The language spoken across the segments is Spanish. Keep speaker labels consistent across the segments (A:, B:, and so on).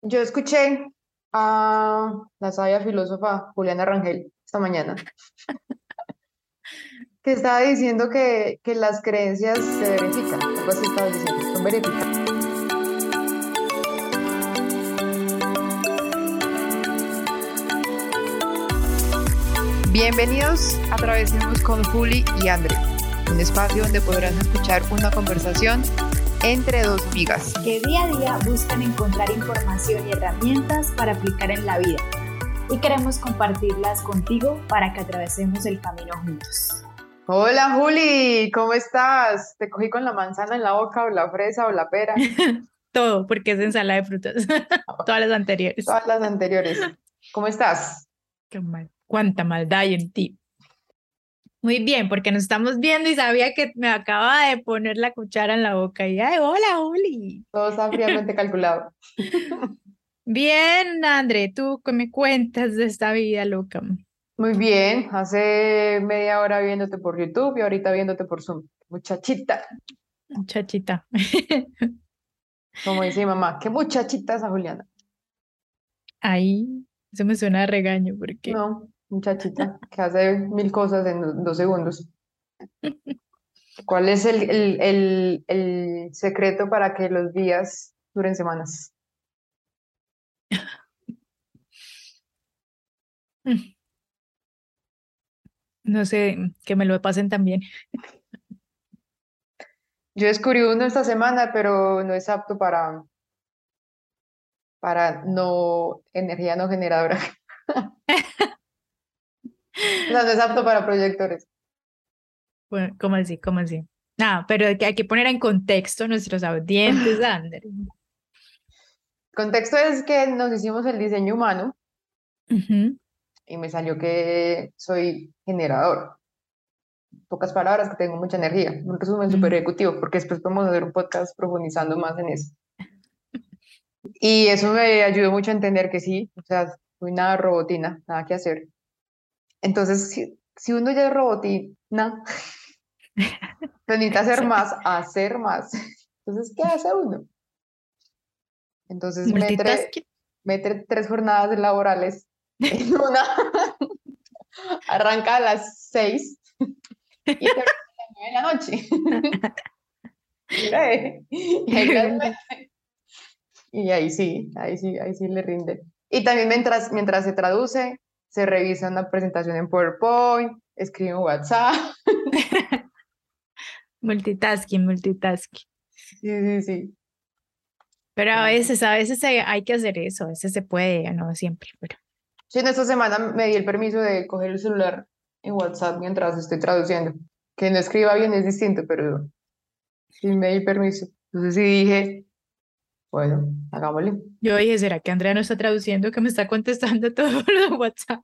A: Yo escuché a la sabia filósofa Juliana Rangel esta mañana, que estaba diciendo que las creencias se verifican, algo así estaba diciendo, son verificadas. Bienvenidos a Travesemos con Juli y André, un espacio donde podrás escuchar una conversación entre dos amigas.
B: Que día a día buscan encontrar información y herramientas para aplicar en la vida. Y queremos compartirlas contigo para que atravesemos el camino juntos.
A: Hola Juli, ¿cómo estás? ¿Te cogí con la manzana en la boca o la fresa o la pera?
B: Todo, porque es ensalada de frutas. Todas las anteriores.
A: Todas las anteriores. ¿Cómo estás?
B: Qué mal. Cuánta maldad hay en ti. Muy bien, porque nos estamos viendo y sabía que me acaba de poner la cuchara en la boca y ¡ay, hola, Juli!
A: Todo está fríamente calculado.
B: Bien, André, ¿tú qué me cuentas de esta vida loca?
A: Muy bien, hace media hora viéndote por YouTube y ahorita viéndote por Zoom. Muchachita,
B: Chachita.
A: como dice mi mamá, qué muchachita esa Juliana.
B: Ahí, eso me suena a regaño porque
A: No, muchachita, que hace mil cosas en 2 segundos. ¿Cuál es el secreto para que los días duren semanas?
B: no sé, que me lo pasen también.
A: Yo descubrí uno esta semana, pero no es apto para no energía no generadora. O sea, no es apto para proyectores.
B: Bueno, ¿cómo así? ¿Cómo así? Nada, pero hay que poner en contexto a nuestros audientes, Ander.
A: El contexto es que nos hicimos el diseño humano
B: Ujú,
A: y me salió que soy generador. Pocas palabras, que tengo mucha energía. Un resumen súper
B: mm.
A: ejecutivo, porque después podemos hacer un podcast profundizando más en eso. Y eso me ayudó mucho a entender que sí, o sea, soy nada robotina, nada que hacer. Entonces, si uno ya es robotina, pues necesita hacer
B: So-
A: más, hacer más. Entonces, ¿qué hace uno? Entonces,
B: Multitasking.
A: mete 3 jornadas laborales en una, arranca a las 6 y termina a las 9 de la noche. Y ahí las Y ahí sí, ahí sí, ahí sí le rinde. Y también mientras se traduce, se revisa una presentación en PowerPoint, escribe en WhatsApp.
B: Multitasking, multitasking.
A: Sí, sí, sí.
B: Pero a veces hay que hacer eso, a veces se puede, no siempre, pero
A: Sí, en esta semana me di el permiso de coger el celular en WhatsApp mientras estoy traduciendo. Que no escriba bien es distinto, pero sí me di permiso. Entonces sí dije, bueno, hagámosle.
B: yo dije, ¿será que Andrea no está traduciendo, que me está contestando todo por los WhatsApp?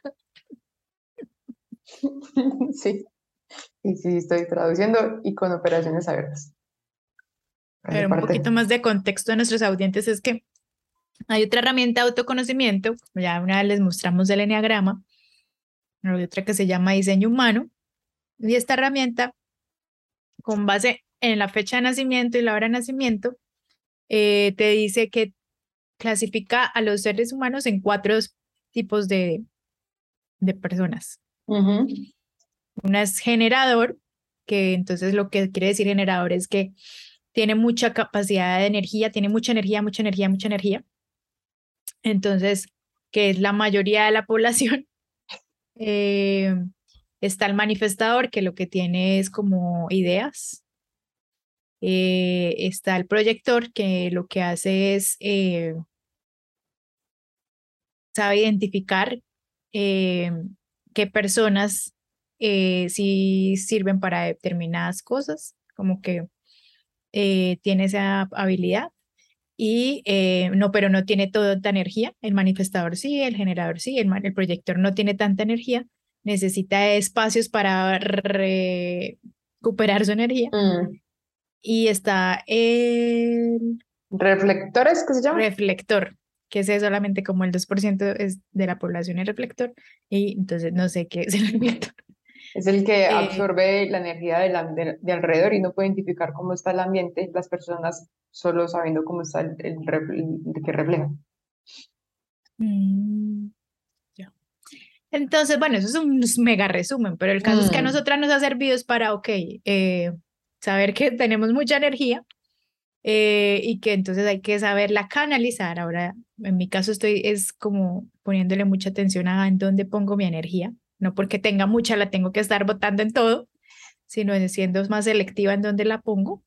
A: Sí, y sí, estoy traduciendo y con operaciones abiertas. Por esa
B: Pero un
A: parte.
B: poquito más de contexto a nuestros audientes es que hay otra herramienta de autoconocimiento, ya una vez les mostramos el eneagrama, hay otra que se llama diseño humano, y esta herramienta, con base en la fecha de nacimiento y la hora de nacimiento, te dice que clasifica a los seres humanos en cuatro tipos de personas.
A: Ujú.
B: Una es generador, que entonces lo que quiere decir generador es que tiene mucha capacidad de energía, tiene mucha energía, mucha energía, mucha energía. Entonces, que es la mayoría de la población. Eh, está el manifestador, que lo que tiene es como ideas. Está el proyector, que lo que hace es, sabe identificar eh, qué personas sí sirven para determinadas cosas, como que tiene esa habilidad. Y no, pero no tiene toda esta energía. El manifestador sí, el generador sí, el proyector no tiene tanta energía, necesita espacios para recuperar su energía.
A: Mm.
B: Y está el
A: ¿Reflectores, qué se llama?
B: reflector, que ese es solamente como el 2% de la población es reflector, y entonces no sé qué es el reflector.
A: Es el que
B: Eh,
A: absorbe la energía de alrededor y no puede identificar cómo está el ambiente, las personas solo sabiendo cómo está el que refleja.
B: Mm, ya. Entonces, bueno, eso es un mega resumen, pero el caso es que a
A: Mm,
B: nosotras nos ha servido es para, ok, saber que tenemos mucha energía y que entonces hay que saberla canalizar. Ahora, en mi caso es como poniéndole mucha atención a en dónde pongo mi energía. No porque tenga mucha, la tengo que estar botando en todo, sino siendo más selectiva en dónde la pongo.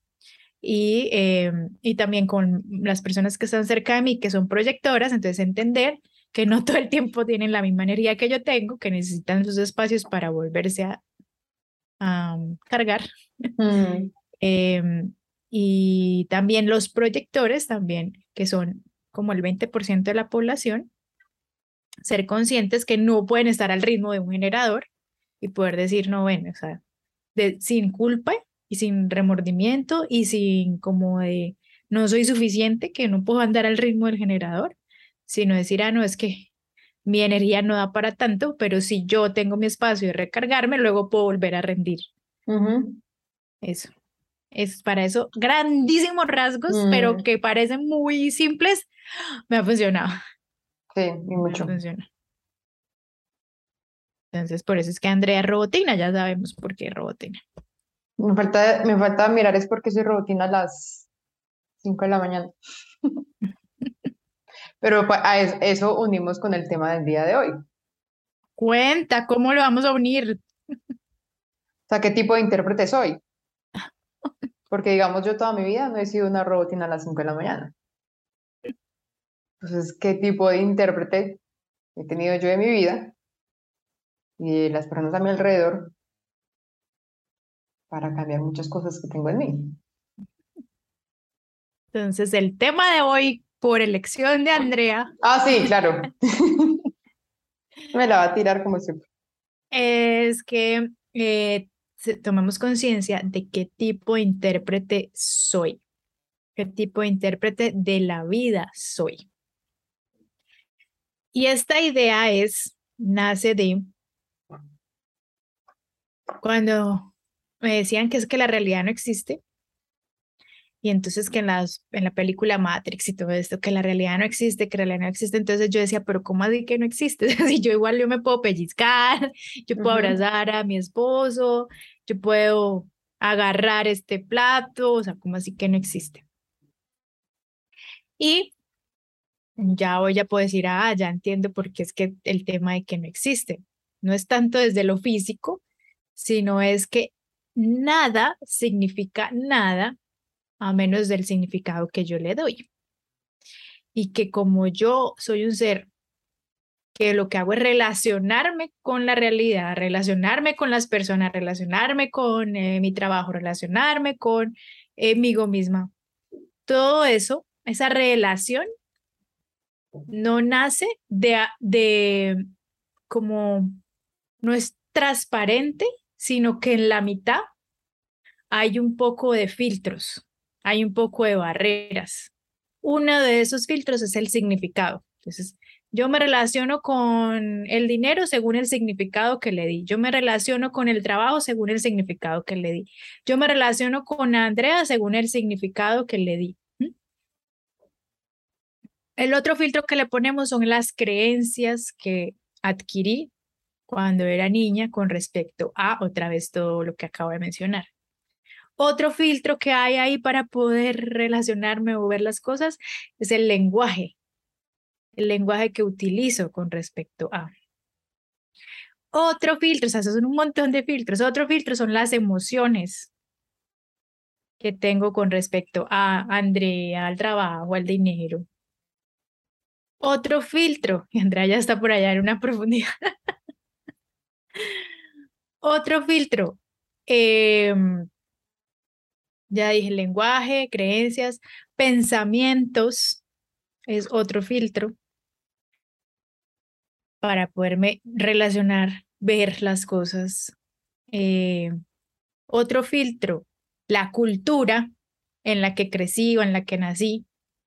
B: Y también con las personas que están cerca de mí, que son proyectoras, entonces entender que no todo el tiempo tienen la misma energía que yo tengo, que necesitan sus espacios para volverse a cargar.
A: mm,
B: Em, y también los proyectores, también, que son como el 20% de la población, ser conscientes que no pueden estar al ritmo de un generador y poder decir, no, bueno, o sea, sin culpa y sin remordimiento y sin como de no soy suficiente, que no puedo andar al ritmo del generador, sino decir, no, es que mi energía no da para tanto, pero si yo tengo mi espacio de recargarme, luego puedo volver a rendir.
A: ujú,
B: Eso. Es para eso grandísimos rasgos, pero
A: mm,
B: que parecen muy simples, me ha funcionado.
A: sí, y
B: Me
A: mucho.
B: funciona. Entonces, por eso es que Andrea es robotina, ya sabemos por qué es robotina.
A: Me falta mirar es porque soy robotina a las 5 de la mañana. Pero eso unimos con el tema del día de hoy. O
B: Cuenta, ¿cómo lo vamos a unir?
A: sea, ¿qué tipo de intérprete soy? Porque, digamos, yo toda mi vida no he sido una robotina a las 5 de la mañana. Entonces, ¿qué tipo de intérprete he tenido yo en mi vida y de las personas a mi alrededor para cambiar muchas cosas que tengo en mí?
B: Entonces, el tema de hoy, por elección de Andrea,
A: Ah, sí, claro. Me la va a tirar como siempre.
B: es que tomemos conciencia de qué tipo de intérprete soy, qué tipo de intérprete de la vida soy. Y esta idea nace de cuando me decían que es que la realidad no existe. Y entonces que en la película Matrix y todo esto, que la realidad no existe, que la realidad no existe. Entonces yo decía, pero ¿cómo así que no existe? Si yo igual yo me puedo pellizcar, yo puedo
A: Ujú,
B: abrazar a mi esposo, yo puedo agarrar este plato, o sea, ¿cómo así que no existe? Y ya hoy ya puedo decir, ya entiendo por qué es que el tema de que no existe. No es tanto desde lo físico, sino es que nada significa nada a menos del significado que yo le doy. Y que como yo soy un ser que lo que hago es relacionarme con la realidad, relacionarme con las personas, relacionarme con mi trabajo, relacionarme conmigo misma. Todo eso, esa relación no nace de como, no es transparente, sino que en la mitad hay un poco de filtros, hay un poco de barreras. Uno de esos filtros es el significado. Entonces, yo me relaciono con el dinero según el significado que le di. Yo me relaciono con el trabajo según el significado que le di. Yo me relaciono con Andrea según el significado que le di. ¿Mm? El otro filtro que le ponemos son las creencias que adquirí cuando era niña con respecto a otra vez todo lo que acabo de mencionar. Otro filtro que hay ahí para poder relacionarme o ver las cosas es el lenguaje que utilizo con respecto a. Otro filtro, o sea, esos son un montón de filtros. Otro filtro son las emociones que tengo con respecto a Andrea, al trabajo, al dinero. Otro filtro, y Andrea ya está por allá en una profundidad. Otro filtro, em, ya dije lenguaje, creencias, pensamientos, es otro filtro para poderme relacionar, ver las cosas. Eh, Otro filtro, la cultura en la que crecí o en la que nací.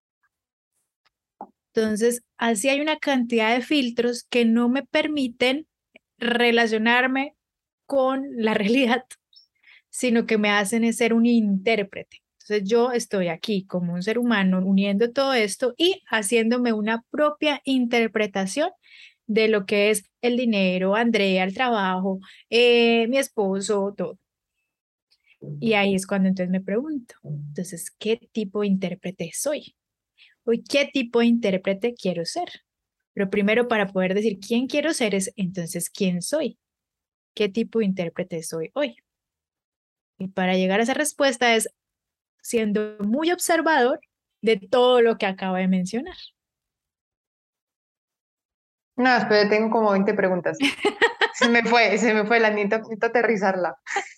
B: Entonces, así hay una cantidad de filtros que no me permiten relacionarme con la realidad, sino que me hacen es ser un intérprete. Entonces yo estoy aquí como un ser humano uniendo todo esto y haciéndome una propia interpretación de lo que es el dinero, Andrea, el trabajo, mi esposo, todo. Y ahí es cuando entonces me pregunto, entonces, ¿qué tipo de intérprete soy? Hoy, ¿qué tipo de intérprete quiero ser? Pero primero para poder decir quién quiero ser es entonces quién soy, qué tipo de intérprete soy hoy. Y para llegar a esa respuesta es siendo muy observador de todo lo que acabo de mencionar.
A: No, espera, tengo como 20 preguntas. Se me fue, la necesito aterrizarla.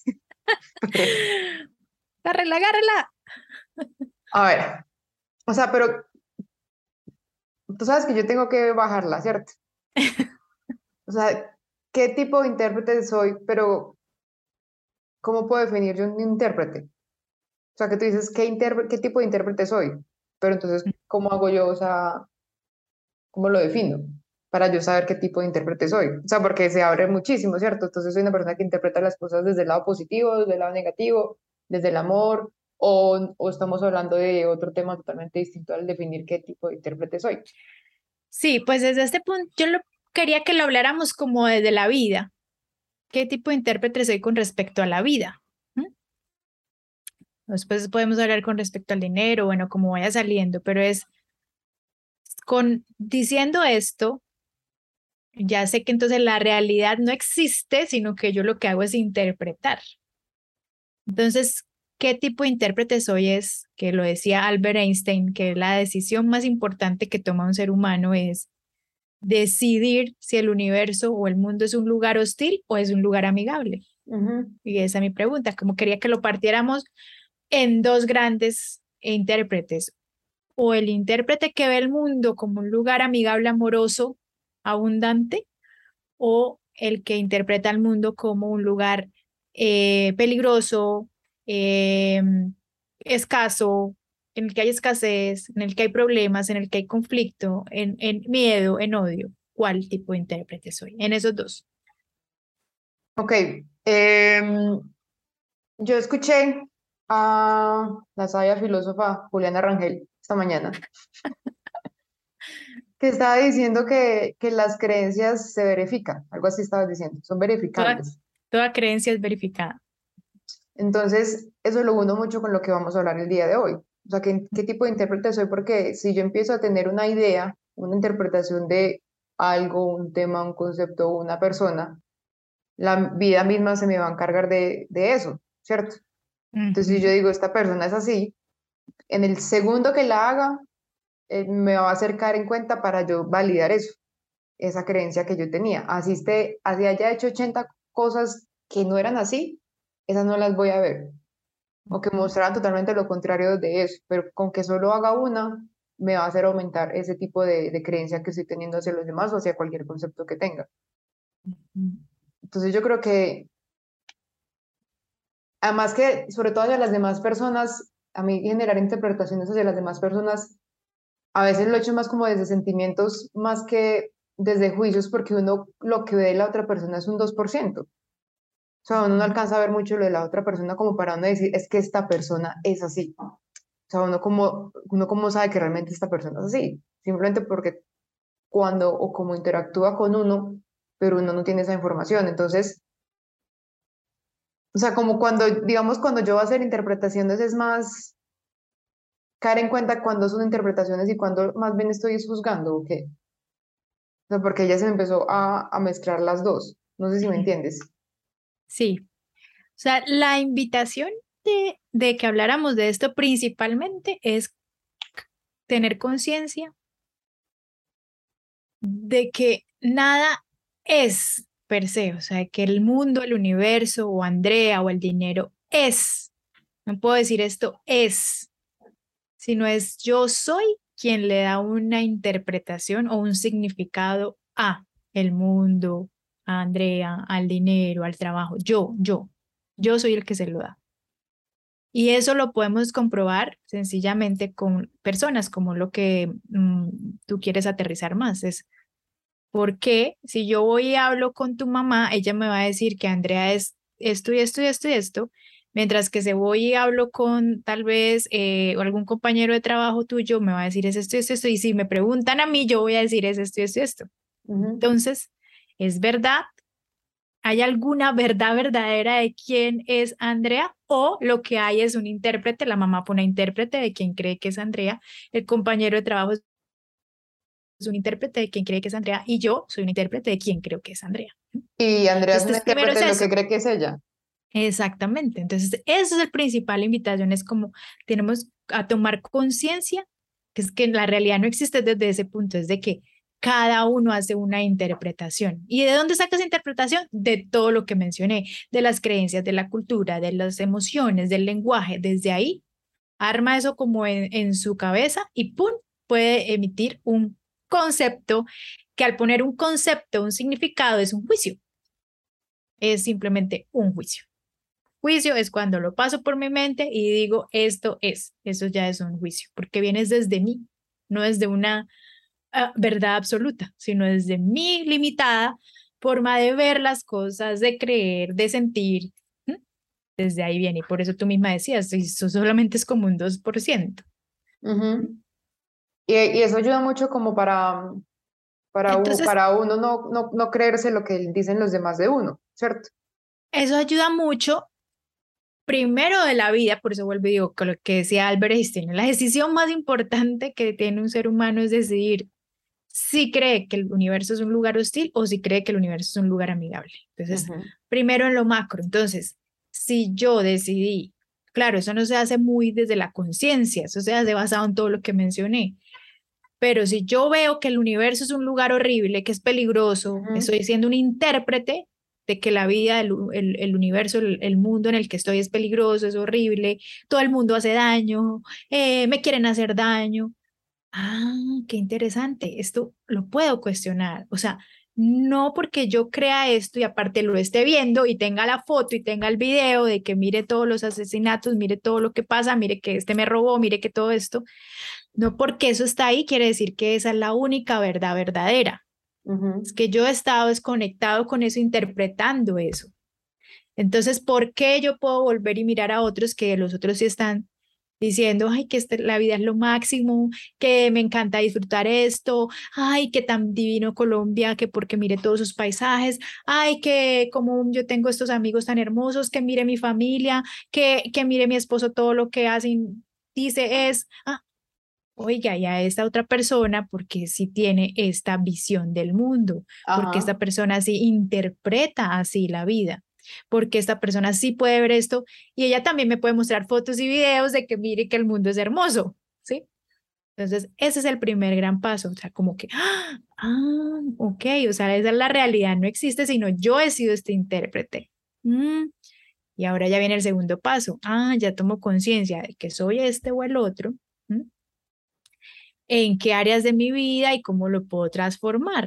B: ¡Agárrela, agárrela!
A: A ver, o sea, pero tú sabes que yo tengo que bajarla, ¿cierto? O sea, ¿qué tipo de intérprete soy? Pero, ¿cómo puedo definir yo un intérprete? O sea, que tú dices, ¿qué tipo de intérprete soy? Pero entonces, ¿cómo hago yo? O sea, ¿cómo lo defino? Para yo saber qué tipo de intérprete soy. O sea, porque se abre muchísimo, ¿cierto? Entonces soy una persona que interpreta las cosas desde el lado positivo, desde el lado negativo, desde el amor, o estamos hablando de otro tema totalmente distinto al definir qué tipo de intérprete soy.
B: Sí, pues desde este punto quería que lo habláramos como desde la vida. ¿Qué tipo de intérprete soy con respecto a la vida? ¿Mm? Después podemos hablar con respecto al dinero, bueno, como vaya saliendo, pero es con diciendo esto, ya sé que entonces la realidad no existe, sino que yo lo que hago es interpretar. Entonces, ¿qué tipo de intérprete soy? Es, que lo decía Albert Einstein, que la decisión más importante que toma un ser humano es decidir si el universo o el mundo es un lugar hostil o es un lugar amigable.
A: Ujú.
B: Y esa es mi pregunta, como quería que lo partiéramos en dos grandes intérpretes, o el intérprete que ve el mundo como un lugar amigable, amoroso, abundante, o el que interpreta el mundo como un lugar peligroso, eh, escaso, en el que hay escasez, en el que hay problemas, en el que hay conflicto, en miedo, en odio. ¿Cuál tipo de intérprete soy? En esos dos.
A: Ok, yo escuché a la sabia filósofa Juliana Rangel esta mañana, que estaba diciendo que las creencias se verifican, algo así estabas diciendo, son
B: Toda,
A: verificables.
B: toda creencia es verificada.
A: Entonces, eso lo uno mucho con lo que vamos a hablar el día de hoy. O sea, ¿qué tipo de intérprete soy? Porque si yo empiezo a tener una idea, una interpretación de algo, un tema, un concepto, una persona, la vida misma se me va a encargar de eso, ¿cierto? Entonces, si yo
B: Ujú.
A: digo, esta persona es así, en el segundo que la haga, me va a hacer caer en cuenta para yo validar eso, esa creencia que yo tenía. Así haya hecho 80 cosas que no eran así, esas no las voy a ver. O que mostraran totalmente lo contrario de eso, pero con que solo haga una, me va a hacer aumentar ese tipo de creencia que estoy teniendo hacia los demás o hacia cualquier concepto que tenga. Entonces yo creo que, además que, sobre todo hacia las demás personas, a mí generar interpretaciones hacia las demás personas, a veces lo he hecho más como desde sentimientos, más que desde juicios, porque uno lo que ve de la otra persona es un 2%. O sea, uno no alcanza a ver mucho lo de la otra persona como para uno decir, es que esta persona es así. O sea, uno como sabe que realmente esta persona es así. Simplemente porque cuando o como interactúa con uno, pero uno no tiene esa información. Entonces, o sea, como cuando, digamos, cuando yo voy a hacer interpretaciones es más caer en cuenta cuando son interpretaciones y cuando más bien estoy juzgando, ¿o qué? O sea, porque ella se me empezó a mezclar las dos. No sé si me entiendes.
B: Sí, o sea, la invitación de que habláramos de esto principalmente es tener conciencia de que nada es per se, o sea, que el mundo, el universo o Andrea o el dinero es. No puedo decir esto es, sino es yo soy quien le da una interpretación o un significado a el mundo, a Andrea, al dinero, al trabajo. Yo soy el que se lo da. Y eso lo podemos comprobar sencillamente con personas, como lo que tú quieres aterrizar más. Es porque si yo voy y hablo con tu mamá, ella me va a decir que Andrea es esto y esto y esto y esto, Mientras que si voy y hablo con tal vez algún compañero de trabajo tuyo, me va a decir es esto, es esto, y si me preguntan a mí, yo voy a decir es esto, es esto.
A: Ujú.
B: Entonces, ¿es verdad? ¿Hay alguna verdad verdadera de quién es Andrea? O lo que hay es un intérprete, la mamá pone intérprete de quien cree que es Andrea, el compañero de trabajo es un intérprete de quien cree que es Andrea y yo soy un intérprete de quien creo que es Andrea.
A: Y Andrea es una
B: Entonces, primero
A: intérprete
B: es
A: de lo que
B: eso.
A: cree que es ella.
B: Exactamente. Entonces, eso es el principal invitación, es como tenemos a tomar conciencia, que es que la realidad no existe desde ese punto, es de que cada uno hace una interpretación. ¿Y de dónde saca esa interpretación? De todo lo que mencioné, de las creencias, de la cultura, de las emociones, del lenguaje. Desde ahí, arma eso como en su cabeza y ¡pum! Puede emitir un concepto que al poner un concepto, un significado, es un juicio. Es simplemente un juicio. Juicio es cuando lo paso por mi mente y digo, esto es, eso ya es un juicio, porque vienes desde mí, no desde una verdad absoluta, sino desde mi limitada forma de ver las cosas, de creer, de sentir. ¿Mm? Desde ahí viene, y por eso tú misma decías, eso solamente es como un 2%.
A: Ujú.
B: ¿Mm?
A: Y eso ayuda mucho como
B: Entonces,
A: para uno no creerse lo que dicen los demás de uno, ¿cierto?
B: eso ayuda mucho. Primero de la vida, por eso vuelvo y digo, con lo que decía Albert Einstein, la decisión más importante que tiene un ser humano es decidir si cree que el universo es un lugar hostil o si cree que el universo es un lugar amigable. Entonces,
A: Ujú.
B: primero en lo macro. Entonces, si yo decidí, claro, eso no se hace muy desde la conciencia, eso se hace basado en todo lo que mencioné, pero si yo veo que el universo es un lugar horrible, que es peligroso,
A: Ujú.
B: estoy siendo un intérprete de que la vida, el universo, el mundo en el que estoy es peligroso, es horrible, todo el mundo hace daño, me quieren hacer daño. Ah, qué interesante. Esto lo puedo cuestionar. O sea, no porque yo crea esto y aparte lo esté viendo y tenga la foto y tenga el video de que mire todos los asesinatos, mire todo lo que pasa, mire que este me robó, mire que todo esto. No porque eso está ahí quiere decir que esa es la única verdad verdadera. Es
A: Ujú.
B: que yo he estado desconectado con eso, interpretando eso. Entonces, ¿por qué yo puedo volver y mirar a otros que los otros sí están diciendo, ay, que la vida es lo máximo, que me encanta disfrutar esto, ay, que tan divino Colombia, que porque mire todos sus paisajes, ay, que como yo tengo estos amigos tan hermosos, que mire mi familia, que mire mi esposo todo lo que hace, dice es, oiga, y a esta otra persona, porque sí tiene esta visión del mundo, porque esta
A: Ajá.
B: persona sí interpreta así la vida, porque esta persona sí puede ver esto y ella también me puede mostrar fotos y videos de que mire que el mundo es hermoso, ¿sí? Entonces, ese es el primer gran paso, o sea, como que, ok, o sea, esa es la realidad, no existe, sino yo he sido este intérprete. Mm, y ahora ya viene el segundo paso, ya tomo conciencia de que soy este o el otro. ¿Mm? En qué áreas de mi vida y cómo lo puedo transformar.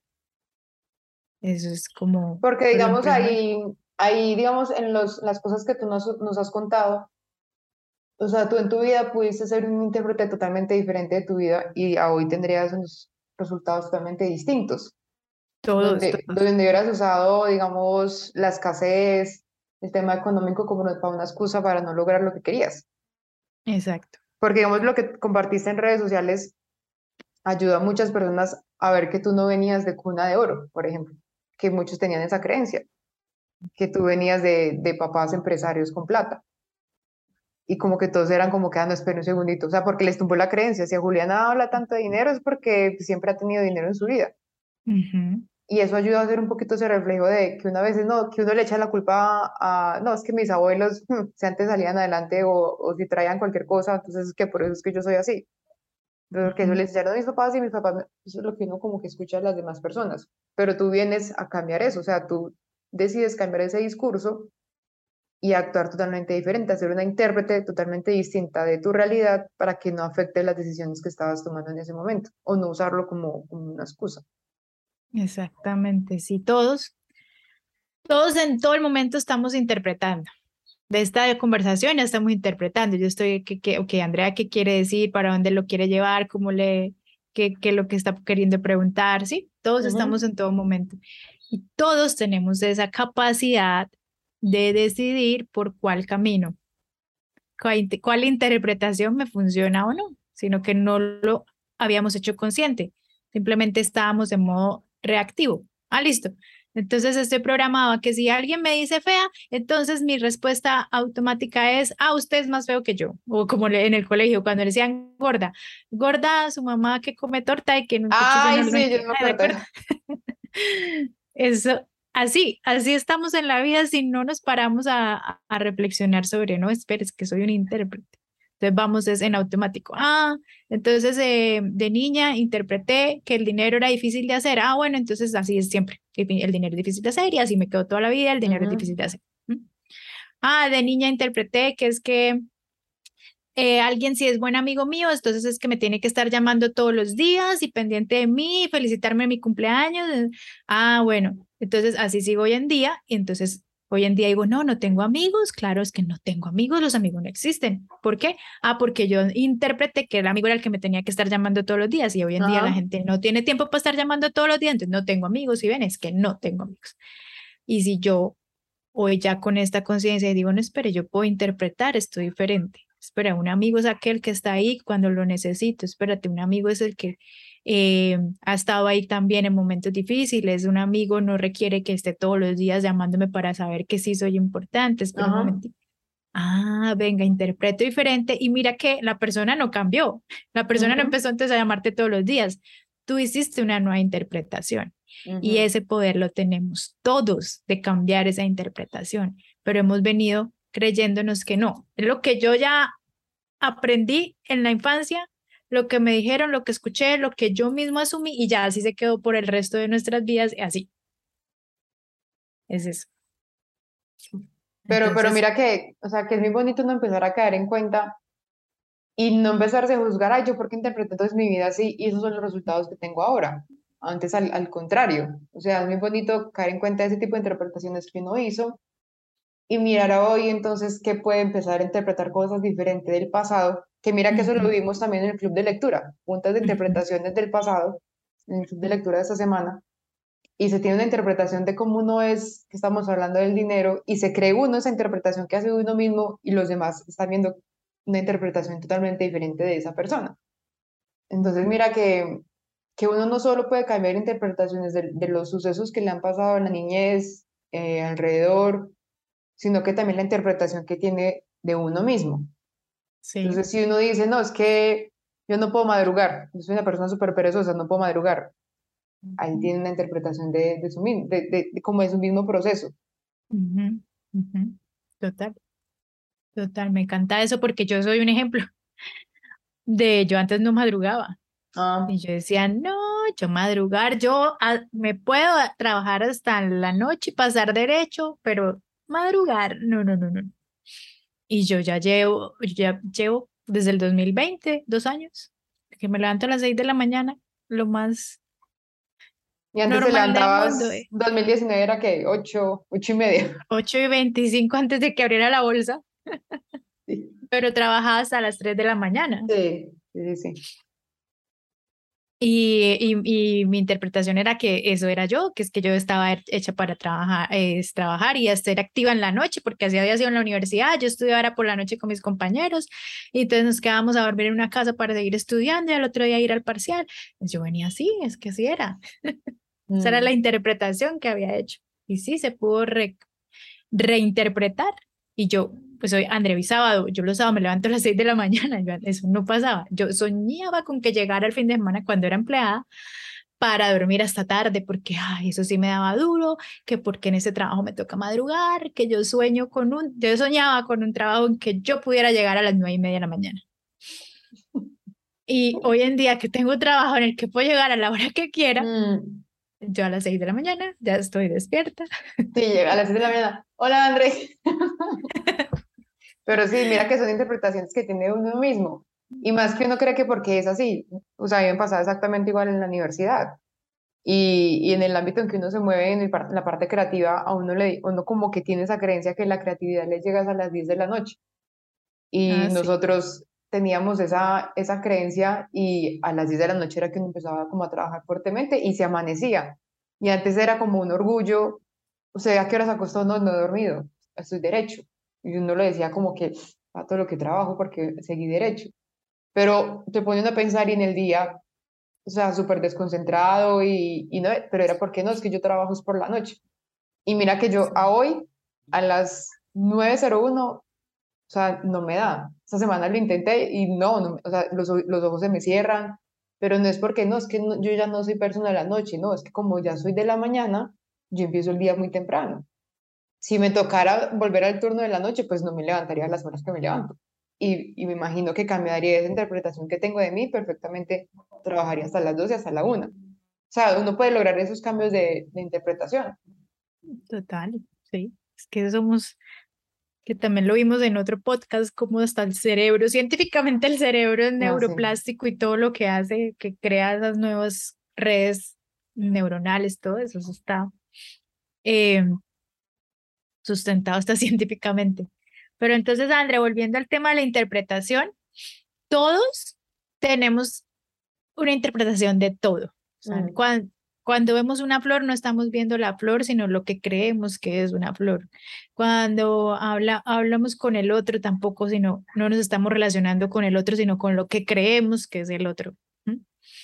B: Eso es como
A: Porque
B: lo
A: digamos
B: primero.
A: ahí digamos, en las cosas que tú nos has contado, o sea, tú en tu vida pudiste ser un intérprete totalmente diferente de tu vida y a hoy tendrías unos resultados totalmente distintos,
B: Todos, todos.
A: donde hubieras usado, digamos, la escasez, el tema económico como para una excusa para no lograr lo que querías.
B: Exacto.
A: Porque, digamos, lo que compartiste en redes sociales ayuda a muchas personas a ver que tú no venías de cuna de oro, por ejemplo, que muchos tenían esa creencia, que tú venías de papás empresarios con plata. Y como que todos eran como que, no, espera un segundito, o sea, porque les tumbó la creencia. Si a Juliana habla tanto de dinero es porque siempre ha tenido dinero en su vida.
B: Ujú.
A: Y eso ayuda a hacer un poquito ese reflejo de que una vez no, que uno le echa la culpa no, es que mis abuelos si antes salían adelante o si traían cualquier cosa, entonces es que por eso es que yo soy así. Porque eso
B: Ujú.
A: les enseñaron a mis papás y mis papás, eso es lo que uno como que escucha a las demás personas. Pero tú vienes a cambiar eso, o sea, tú decides cambiar ese discurso y actuar totalmente diferente, hacer una intérprete totalmente distinta de tu realidad para que no afecte las decisiones que estabas tomando en ese momento o no usarlo como una excusa.
B: Exactamente, sí, todos en todo el momento estamos interpretando. De esta conversación ya estamos interpretando. Yo estoy, ok, Andrea, ¿qué quiere decir? ¿Para dónde lo quiere llevar? ¿Qué es lo que está queriendo preguntar? Sí, todos estamos
A: Ujú.
B: en todo momento. Y todos tenemos esa capacidad de decidir por cuál camino, cuál interpretación me funciona o no, sino que no lo habíamos hecho consciente, simplemente estábamos en modo reactivo. Ah, listo. Entonces estoy programado que si alguien me dice fea, entonces mi respuesta automática es, ah, usted es más feo que yo. O como en el colegio, cuando le decían gorda, gorda, su mamá que come torta y que en un cuchillo
A: Ay,
B: no lo
A: sí, yo
B: entiende,
A: no me
B: ¿de
A: acuerdo.
B: acuerdo? Eso, así estamos en la vida si no nos paramos a reflexionar sobre, no, esperes que soy un intérprete. Entonces vamos es en automático. Ah, entonces de niña interpreté que el dinero era difícil de hacer. Ah, bueno, entonces así es siempre. El dinero es difícil de hacer y así me quedo toda la vida, el dinero es
A: Ujú.
B: difícil de hacer. ¿Mm? Ah, de niña interpreté que es que alguien si es buen amigo mío, entonces es que me tiene que estar llamando todos los días y pendiente de mí, felicitarme en mi cumpleaños. Ah, bueno, entonces así sigo hoy en día y entonces hoy en día digo, no, no tengo amigos, claro, es que no tengo amigos, los amigos no existen. ¿Por qué? Ah, porque yo interpreté que el amigo era el que me tenía que estar llamando todos los días y hoy en día la
A: Ajá.
B: gente no tiene tiempo para estar llamando todos los días, entonces no tengo amigos y ven, es que no tengo amigos. Y si yo hoy ya con esta conciencia y digo, no, espere, yo puedo interpretar esto diferente. Espera, un amigo es aquel que está ahí cuando lo necesito. Espérate, un amigo es el que ha estado ahí también en momentos difíciles. Un amigo no requiere que esté todos los días llamándome para saber que sí soy importante. Espera un
A: Ajá.
B: momentito. Ah, venga, interpreto diferente y mira que la persona no cambió. La persona no
A: Ujú.
B: empezó entonces a llamarte todos los días. Tú hiciste una nueva interpretación y
A: Ujú.
B: ese poder lo tenemos todos de cambiar esa interpretación, pero hemos venido creyéndonos que no. Es lo que yo ya aprendí en la infancia, lo que me dijeron, lo que escuché, lo que yo mismo asumí y ya así se quedó por el resto de nuestras vidas, así. Es eso.
A: Pero
B: Entonces,
A: mira que, o sea, que es muy bonito no empezar a caer en cuenta y no empezarse a juzgar, ay, yo porque interpreté entonces mi vida así y esos son los resultados que tengo ahora. Antes al contrario, o sea, es muy bonito caer en cuenta de ese tipo de interpretaciones que uno hizo y mirar a hoy entonces qué puede empezar a interpretar cosas diferentes del pasado, que mira que eso lo
B: ujú,
A: vimos también en el club de lectura, juntas de
B: ujú,
A: interpretaciones del pasado, en el club de lectura de esta semana, y se tiene una interpretación de cómo uno es, que estamos hablando del dinero, y se cree uno esa interpretación que hace de uno mismo y los demás están viendo una interpretación totalmente diferente de esa persona. Entonces
B: ujú.
A: mira que uno no solo puede cambiar interpretaciones de los sucesos que le han pasado en la niñez, alrededor, sino que también la interpretación que tiene de uno mismo.
B: Sí.
A: Entonces, si uno dice, no, es que yo no puedo madrugar, yo soy una persona súper perezosa, no puedo madrugar, ahí
B: Ujú,
A: tiene una interpretación de su mismo, de como de su mismo proceso.
B: ujú, ujú. Total, total, me encanta eso porque yo soy un ejemplo de yo antes no madrugaba
A: Ah,
B: y yo decía, no, yo madrugar, me puedo trabajar hasta la noche y pasar derecho, pero madrugar, no, no, no, no. Y yo ya llevo desde el 2020, 2 años, que me levanto a las 6 de la mañana, lo más
A: y antes te
B: normal del mundo,
A: levantabas, 2019 era que 8:30.
B: 8:25 antes de que abriera la bolsa,
A: Sí,
B: pero trabajaba hasta las 3 de la mañana.
A: sí, sí, sí.
B: Y mi interpretación era que eso era yo, que es que yo estaba hecha para trabajar, es trabajar y estar activa en la noche, porque así había sido en la universidad, yo estudiaba por la noche con mis compañeros, y entonces nos quedábamos a dormir en una casa para seguir estudiando y al otro día ir al parcial. Pues yo venía así, es que así era. Esa era la
A: Mm.
B: interpretación que había hecho. Y sí, se pudo reinterpretar. Y yo, pues hoy, André, hoy sábado, yo los sábados me levanto a las 6 de la mañana, eso no pasaba. Yo soñaba con que llegara el fin de semana cuando era empleada para dormir hasta tarde, porque ay, eso sí me daba duro, que porque en ese trabajo me toca madrugar, que yo soñaba con un trabajo en que yo pudiera llegar a las 9:30 de la mañana. Y hoy en día que tengo un trabajo en el que puedo llegar a la hora que quiera,
A: Mm.
B: yo a las 6 de la mañana ya estoy despierta.
A: Sí, llega a las 7 de la mañana. Hola, Andrés. Pero sí, mira que son interpretaciones que tiene uno mismo. Y más que uno cree que porque es así. O sea, a mí me pasaba exactamente igual en la universidad. Y en el ámbito en que uno se mueve, en la parte creativa, uno como que tiene esa creencia que la creatividad le llega a las 10 de la noche. Y
B: Ah, sí.
A: nosotros teníamos esa creencia y a las 10 de la noche era que uno empezaba como a trabajar fuertemente y se amanecía. Y antes era como un orgullo, o sea, ¿a qué hora se acostó? No, no he dormido. estoy derecho. Y uno lo decía como que a todo lo que trabajo porque seguí derecho. Pero te pone uno a pensar y en el día, o sea, súper desconcentrado y no, pero era porque no, es que yo trabajo es por la noche. Y mira que yo a hoy, a las 9:01, o sea, no me da. Esta semana lo intenté y no, o sea, los ojos se me cierran, pero no es porque no, es que yo ya no soy persona de la noche, no, es que como ya soy de la mañana, yo empiezo el día muy temprano. Si me tocara volver al turno de la noche, pues no me levantaría a las horas que me levanto. Y me imagino que cambiaría esa interpretación que tengo de mí, perfectamente trabajaría hasta las 12, hasta la 1. O sea, uno puede lograr esos cambios de interpretación.
B: Total, sí. Es que somos, que también lo vimos en otro podcast, como hasta el cerebro, científicamente el cerebro es
A: Ah, sí.
B: neuroplástico y todo lo que hace, que crea esas nuevas redes neuronales, todo eso, eso está eh, sustentado hasta científicamente. Pero entonces, Andrea, volviendo al tema de la interpretación, todos tenemos una interpretación de todo. O sea,
A: Mm,
B: cuando vemos una flor, no estamos viendo la flor, sino lo que creemos que es una flor. Cuando hablamos con el otro, tampoco, sino no nos estamos relacionando con el otro, sino con lo que creemos que es el otro. ¿Mm?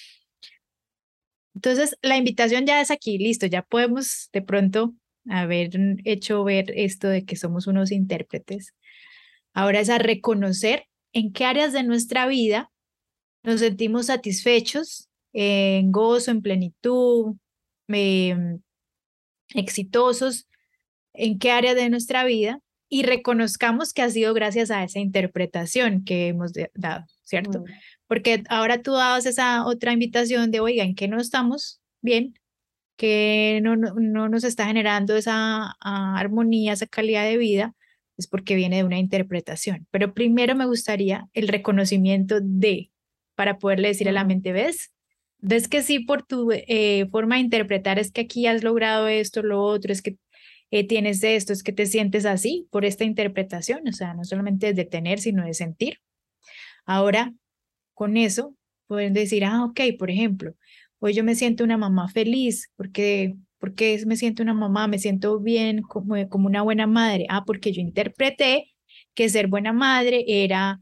B: Entonces, la invitación ya es aquí, listo, ya podemos de pronto haber hecho ver esto de que somos unos intérpretes. Ahora es a reconocer en qué áreas de nuestra vida nos sentimos satisfechos, en gozo, en plenitud, em, exitosos, en qué área de nuestra vida y reconozcamos que ha sido gracias a esa interpretación que hemos dado, ¿cierto?
A: mm,
B: Porque ahora tú dabas esa otra invitación de, oiga, ¿en qué no estamos bien? Que no nos está generando esa armonía, esa calidad de vida, es porque viene de una interpretación. Pero primero me gustaría el reconocimiento de, para poderle decir a la
A: mm.
B: mente, ¿ves? ¿Ves que sí por tu forma de interpretar es que aquí has logrado esto, lo otro, es que tienes esto, es que te sientes así por esta interpretación? O sea, no solamente de tener, sino de sentir. Ahora, con eso, pueden decir, ah, ok, por ejemplo, hoy yo me siento una mamá feliz, porque me siento una mamá, me siento bien como una buena madre. Ah, porque yo interpreté que ser buena madre era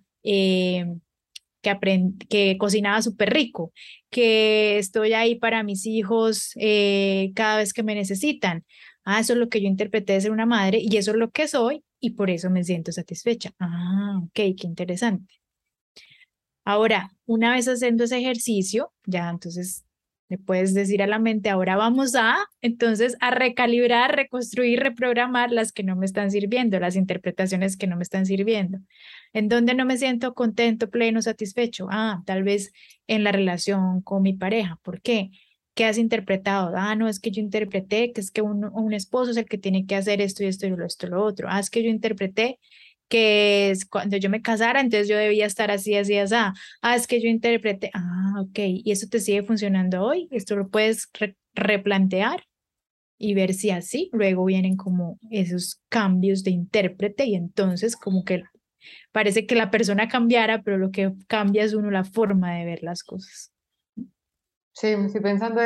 B: que cocinaba súper rico, que estoy ahí para mis hijos cada vez que me necesitan. Ah, eso es lo que yo interpreté de ser una madre y eso es lo que soy y por eso me siento satisfecha. Ah, ok, qué interesante. Ahora, una vez haciendo ese ejercicio, ya entonces le puedes decir a la mente, ahora vamos entonces, a recalibrar, reconstruir, reprogramar las que no me están sirviendo, las interpretaciones que no me están sirviendo. ¿En dónde no me siento contento, pleno, satisfecho? Ah, tal vez en la relación con mi pareja. ¿Por qué? ¿Qué has interpretado? Ah, no, es que yo interpreté que es que un esposo es el que tiene que hacer esto y esto y esto y lo otro. Ah, es que yo interpreté que es cuando yo me casara, entonces yo debía estar así, así, así. Ah, es que yo interpreté. Ah, ok. ¿Y eso te sigue funcionando hoy? Esto lo puedes replantear y ver si así luego vienen como esos cambios de intérprete y entonces como que parece que la persona cambiara, pero lo que cambia es uno la forma de ver las cosas.
A: Sí, me estoy pensando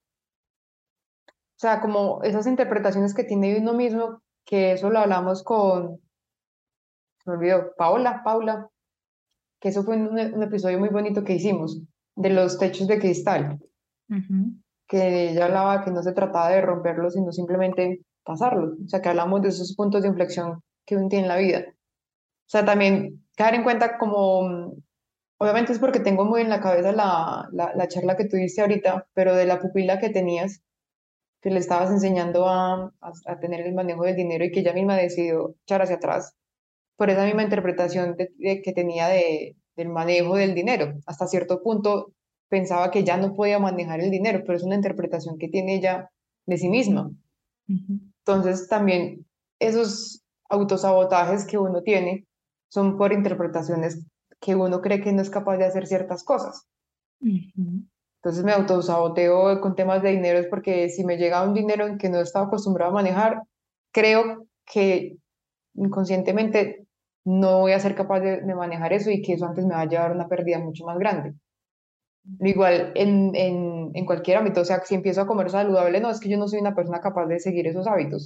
A: o sea, como esas interpretaciones que tiene uno mismo, que eso lo hablamos se me olvidó, Paula, que eso fue un episodio muy bonito que hicimos, de los techos de cristal,
B: Ujú,
A: que ella hablaba que no se trataba de romperlos, sino simplemente pasarlos, o sea, que hablamos de esos puntos de inflexión que uno tiene en la vida. O sea, también caer en cuenta como, obviamente es porque tengo muy en la cabeza la charla que tuviste ahorita, pero de la pupila que tenías, que le estabas enseñando a tener el manejo del dinero y que ella misma decidió echar hacia atrás por esa misma interpretación que tenía del manejo del dinero. Hasta cierto punto pensaba que ya no podía manejar el dinero, pero es una interpretación que tiene ella de sí misma.
B: ujú,
A: Entonces también esos autosabotajes que uno tiene son por interpretaciones que uno cree que no es capaz de hacer ciertas cosas.
B: ujú,
A: Entonces me autosaboteo con temas de dinero es porque si me llega un dinero en que no estaba acostumbrado a manejar, creo que inconscientemente no voy a ser capaz de manejar eso y que eso antes me va a llevar a una pérdida mucho más grande. Igual en cualquier ámbito, o sea, si empiezo a comer saludable, no, es que yo no soy una persona capaz de seguir esos hábitos.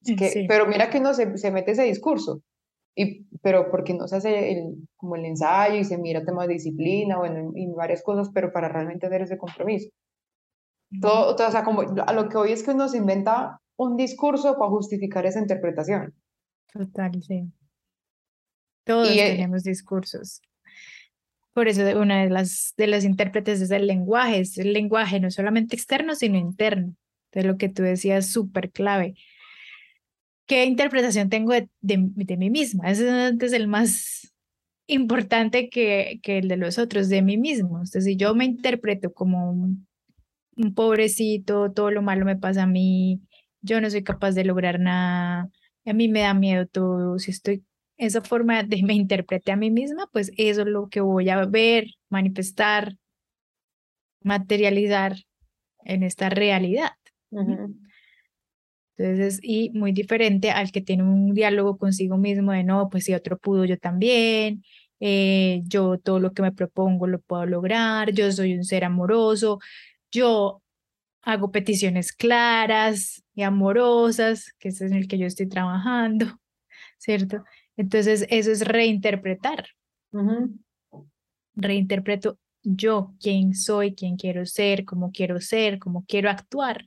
B: Sí,
A: Pero mira que uno se mete ese discurso, pero porque no se hace como el ensayo y se mira temas de disciplina, bueno, y varias cosas, pero para realmente hacer ese compromiso.
B: ujú,
A: O sea, como a lo que hoy es que uno se inventa un discurso para justificar esa interpretación.
B: total, sí.
A: Y
B: Todos tenemos discursos. Por eso una de las intérpretes es el lenguaje no solamente externo, sino interno. De lo que tú decías, súper clave. ¿Qué interpretación tengo de mí misma? Ese es el más importante que el de los otros, de mí mismo. Entonces, si yo me interpreto como un pobrecito, todo lo malo me pasa a mí, yo no soy capaz de lograr nada, a mí me da miedo todo, si estoy esa forma de me interprete a mí misma, pues eso es lo que voy a ver, manifestar, materializar en esta realidad. ¿Sí?
A: ujú,
B: Entonces, y muy diferente al que tiene un diálogo consigo mismo de no, pues si otro pudo, yo también, yo todo lo que me propongo lo puedo lograr, yo soy un ser amoroso, yo hago peticiones claras y amorosas, que ese es en el que yo estoy trabajando, ¿cierto? Entonces, eso es reinterpretar.
A: ujú,
B: Reinterpreto yo quién soy, quién quiero ser, cómo quiero actuar.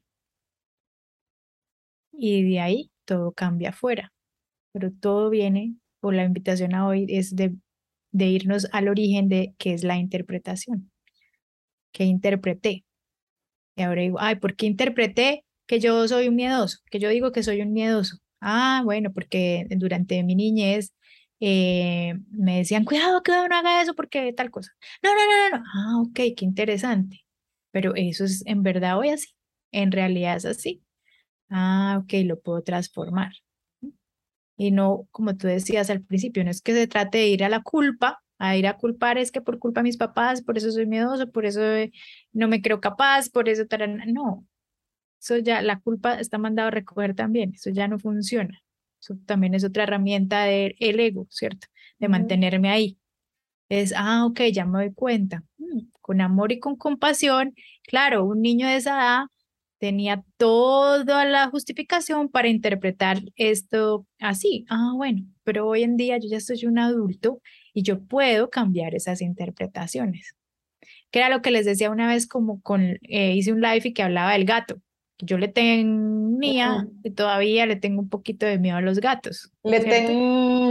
B: Y de ahí todo cambia afuera. Pero todo viene, o la invitación a hoy es de irnos al origen de qué es la interpretación. ¿Qué interpreté? Y ahora digo, ay, ¿por qué interpreté que yo soy un miedoso? Que yo digo que soy un miedoso. Ah, bueno, porque durante mi niñez me decían, cuidado que no haga eso porque tal cosa. No, no, no, no, no. Ah, ok, qué interesante. Pero eso es en verdad hoy así. En realidad es así. Ah, ok, lo puedo transformar. Y no, como tú decías al principio, no es que se trate de ir a la culpa, a ir a culpar, es que por culpa de mis papás, por eso soy miedoso, por eso no me creo capaz, por eso, no, eso ya, la culpa está mandado a recoger también, eso ya no funciona. Eso también es otra herramienta del ego, ¿cierto? De
A: ujú,
B: mantenerme ahí. Es, ok, ya me doy cuenta. Con amor y con compasión, claro, un niño de esa edad tenía toda la justificación para interpretar esto así. Ah, bueno, pero hoy en día yo ya soy un adulto y yo puedo cambiar esas interpretaciones. Que era lo que les decía una vez como hice un live y que hablaba del gato. Yo le tenía
A: ujú.
B: y todavía le tengo un poquito de miedo a los gatos,
A: Le ten...
B: ¿cierto?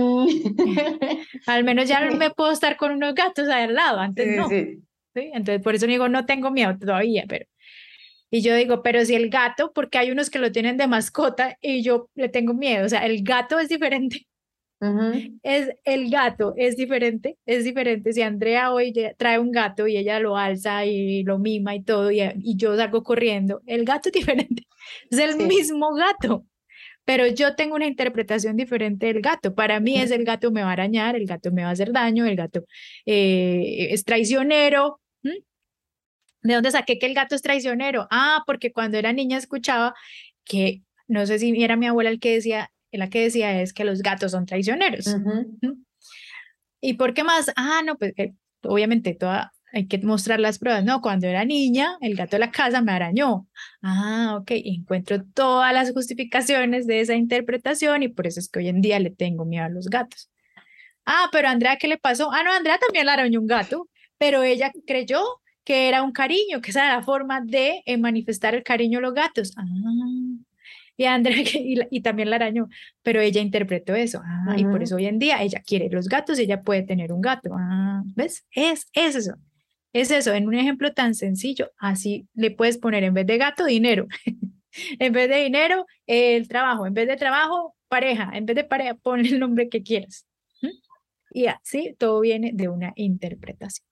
B: Al menos ya me
A: Sí,
B: puedo estar con unos gatos ahí al lado, antes
A: sí,
B: no.
A: sí.
B: ¿Sí? Entonces, por eso digo, no tengo miedo todavía, pero... Y yo digo, pero si el gato, porque hay unos que lo tienen de mascota y yo le tengo miedo, o sea, el gato es diferente,
A: Ujú,
B: es el gato es diferente, es diferente. Si Andrea hoy trae un gato y ella lo alza y lo mima y todo, y yo salgo corriendo, el gato es diferente, es el
A: sí.
B: mismo gato, pero yo tengo una interpretación diferente del gato. Para mí es
A: Ujú,
B: el gato me va a arañar, el gato me va a hacer daño, el gato es traicionero. ¿M? ¿De dónde saqué que el gato es traicionero? Ah, porque cuando era niña escuchaba que, no sé si era mi abuela el que decía, la que decía es que los gatos son traicioneros.
A: ujú,
B: ¿M? ¿Y por qué más? Ah, no, pues obviamente hay que mostrar las pruebas. No, cuando era niña, el gato de la casa me arañó. Ah, ok, encuentro todas las justificaciones de esa interpretación y por eso es que hoy en día le tengo miedo a los gatos. Ah, pero Andrea, ¿qué le pasó? Ah, no, Andrea también la arañó un gato, pero ella creyó que era un cariño, que esa era la forma de manifestar el cariño a los gatos. Ah, y Andrea, y también la arañó, pero ella interpretó eso. Ah, y por
A: ujú.
B: eso hoy en día ella quiere los gatos y ella puede tener un gato. Ah, ¿ves? Es eso. Es eso, en un ejemplo tan sencillo, así le puedes poner en vez de gato, dinero. En vez de dinero, el trabajo. En vez de trabajo, pareja. En vez de pareja, ponle el nombre que quieras. ¿Mm? Y así todo viene de una interpretación.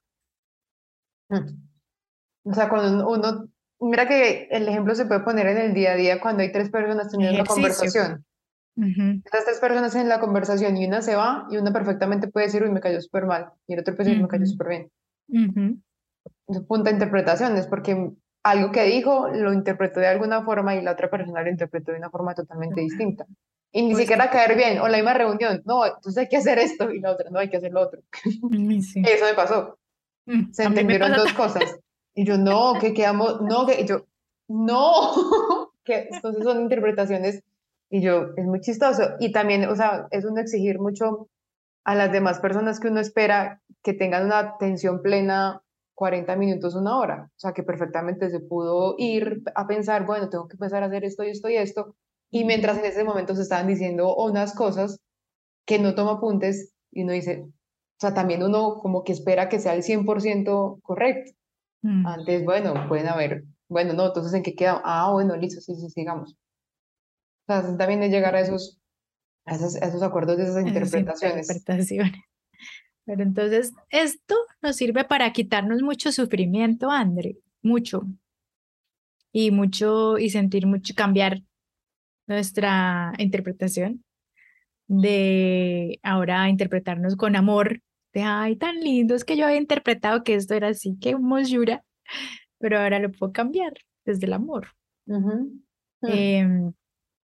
A: Mm. O sea, cuando mira que el ejemplo se puede poner en el día a día cuando hay tres personas teniendo una
B: Ejercicio.
A: conversación.
B: Ujú,
A: Estas tres personas en la conversación y una se va y una perfectamente puede decir, uy, me cayó súper mal. Y el otro puede decir, me cayó
B: ujú,
A: súper bien.
B: ujú.
A: Es punta de interpretación, es porque algo que dijo lo interpretó de alguna forma y la otra persona lo interpretó de una forma totalmente distinta. Y ni
B: Pues que,
A: siquiera caer bien, o la misma reunión, no, entonces hay que hacer esto y la otra, no hay que hacer lo otro.
B: sí.
A: Eso me pasó. Se
B: A mí me
A: entendieron
B: pasa.
A: dos cosas. Y yo, no, que quedamos, no, que y yo, no, que entonces son interpretaciones Y yo, es muy chistoso. Y también, o sea, es uno exigir mucho a las demás personas que uno espera que tengan una atención plena 40 minutos, una hora. O sea, que perfectamente se pudo ir a pensar, bueno, tengo que empezar a hacer esto y esto y esto. Y mientras
B: Ujú.
A: en ese momento se estaban diciendo unas cosas que no toma apuntes y uno dice, o sea, también uno como que espera que sea el 100% correcto.
B: Mm,
A: Antes, bueno, pueden haber, bueno, no, entonces ¿en qué queda? Ah, bueno, listo, sí, sí, sigamos. O sea, también es llegar a
B: sí,
A: esos acuerdos de esas
B: esas
A: interpretaciones.
B: interpretaciones. Pero entonces, esto nos sirve para quitarnos mucho sufrimiento, André, mucho, y sentir mucho, cambiar nuestra interpretación de ahora interpretarnos con amor, de ay, tan lindo, es que yo había interpretado que esto era así, qué hermosura, pero ahora lo puedo cambiar desde el amor.
A: Ujú. Mm.
B: Em,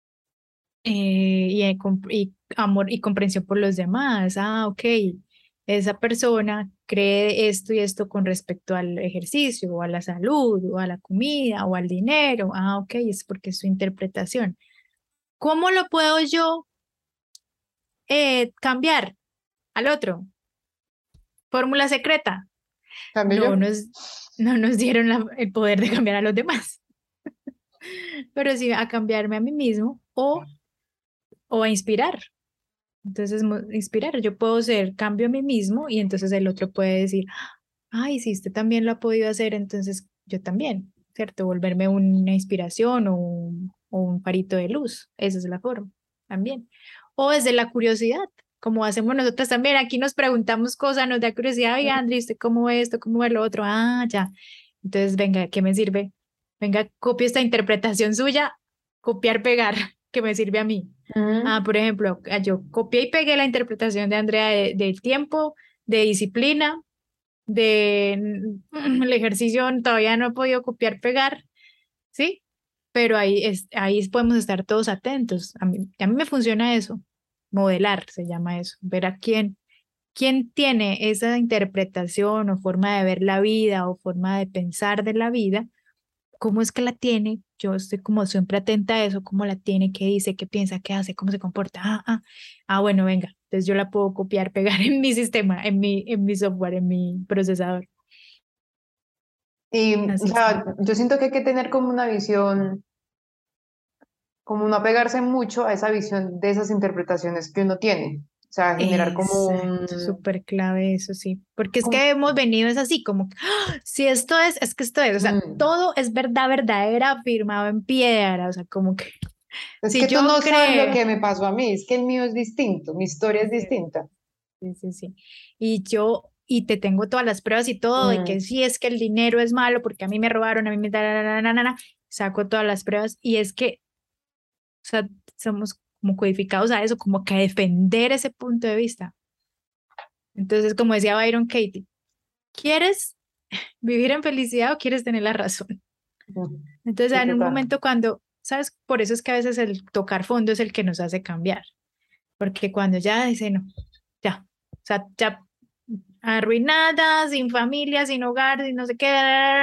B: y amor y comprensión por los demás. Ah, ok, esa persona cree esto y esto con respecto al ejercicio, o a la salud, o a la comida, o al dinero. Ah, ok, es porque es su interpretación. ¿Cómo lo puedo yo cambiar al otro? Fórmula secreta.
A: ¿Cambio
B: No
A: yo?
B: nos, no nos dieron el poder de cambiar a los demás, pero sí a cambiarme a mí mismo o a inspirar. Entonces, inspirar, yo puedo ser cambio a mí mismo y entonces el otro puede decir, ay, si usted también lo ha podido hacer, entonces yo también, ¿cierto? Volverme una inspiración o un farito de luz, esa es la forma también. O desde la curiosidad, como hacemos nosotras también, aquí nos preguntamos cosas, nos da curiosidad, ay, André, ¿usted cómo ve esto? ¿Cómo ve lo otro? Ah, ya. Entonces, venga, ¿qué me sirve? Venga, copio esta interpretación suya, copiar, pegar, que me sirve a mí.
A: Ujú.
B: Ah, por ejemplo, yo copié y pegué la interpretación de Andrea del tiempo, de disciplina, el ejercicio todavía no he podido copiar, pegar, ¿sí? Pero ahí podemos estar todos atentos. A mí me funciona eso, modelar se llama eso, ver a quién tiene esa interpretación o forma de ver la vida o forma de pensar de la vida, cómo es que la tiene. Yo estoy como siempre atenta a eso, cómo la tiene, qué dice, qué piensa, qué hace, cómo se comporta. Bueno, venga. Entonces yo la puedo copiar, pegar en mi sistema, en mi software, en mi procesador.
A: Y, o
B: Así está.
A: sea, yo siento que hay que tener como una visión, como no apegarse mucho a esa visión de esas interpretaciones que uno tiene. O sea, generar como
B: Exacto, súper clave eso, sí. Porque es que
A: como-
B: hemos venido, es así, como, si esto es que esto es, o sea,
A: mm,
B: todo es verdad, verdadera, firmado en piedra, o sea, como que
A: es
B: si
A: que tú
B: yo
A: no sabes lo
B: creo,
A: que me pasó a mí, es que el mío es distinto, mi historia es
B: sí,
A: distinta.
B: sí, sí, sí. Y te tengo todas las pruebas y todo, de que
A: Mm.
B: sí es que el dinero es malo, porque a mí me robaron, a mí me saco todas las pruebas, y es que, o sea, somos como codificados a eso, como que a defender ese punto de vista. Entonces, como decía Byron Katie, ¿quieres vivir en felicidad o quieres tener la razón?
A: Mm.
B: Entonces,
A: Sí,
B: en un
A: total.
B: momento cuando, ¿sabes? Por eso es que a veces el tocar fondo es el que nos hace cambiar, porque cuando ya dice, no, ya, o sea, ya arruinada, sin familia, sin hogar, sin no sé qué,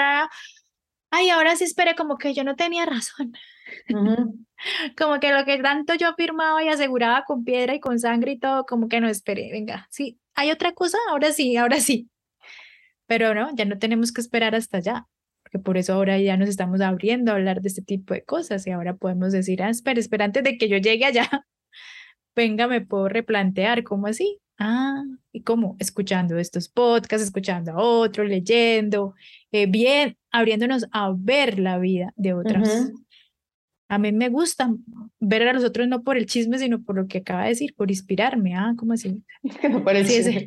B: ay, ahora sí esperé como que yo no tenía razón,
A: Ujú.
B: como que lo que tanto yo afirmaba y aseguraba con piedra y con sangre y todo, como que no esperé, venga, sí, hay otra cosa, ahora sí. Pero no, ya no tenemos que esperar hasta allá, porque por eso ahora ya nos estamos abriendo a hablar de este tipo de cosas y ahora podemos decir, espera, antes de que yo llegue allá, venga, me puedo replantear, ¿cómo así? ¿Y cómo? Escuchando estos podcasts, escuchando a otros, leyendo, bien, abriéndonos a ver la vida de otras.
A: Ujú.
B: A mí me gusta ver a los otros no por el chisme, sino por lo que acaba de decir, por inspirarme. ¿Cómo así?
A: Es que no
B: Sí,
A: parece.
B: ese.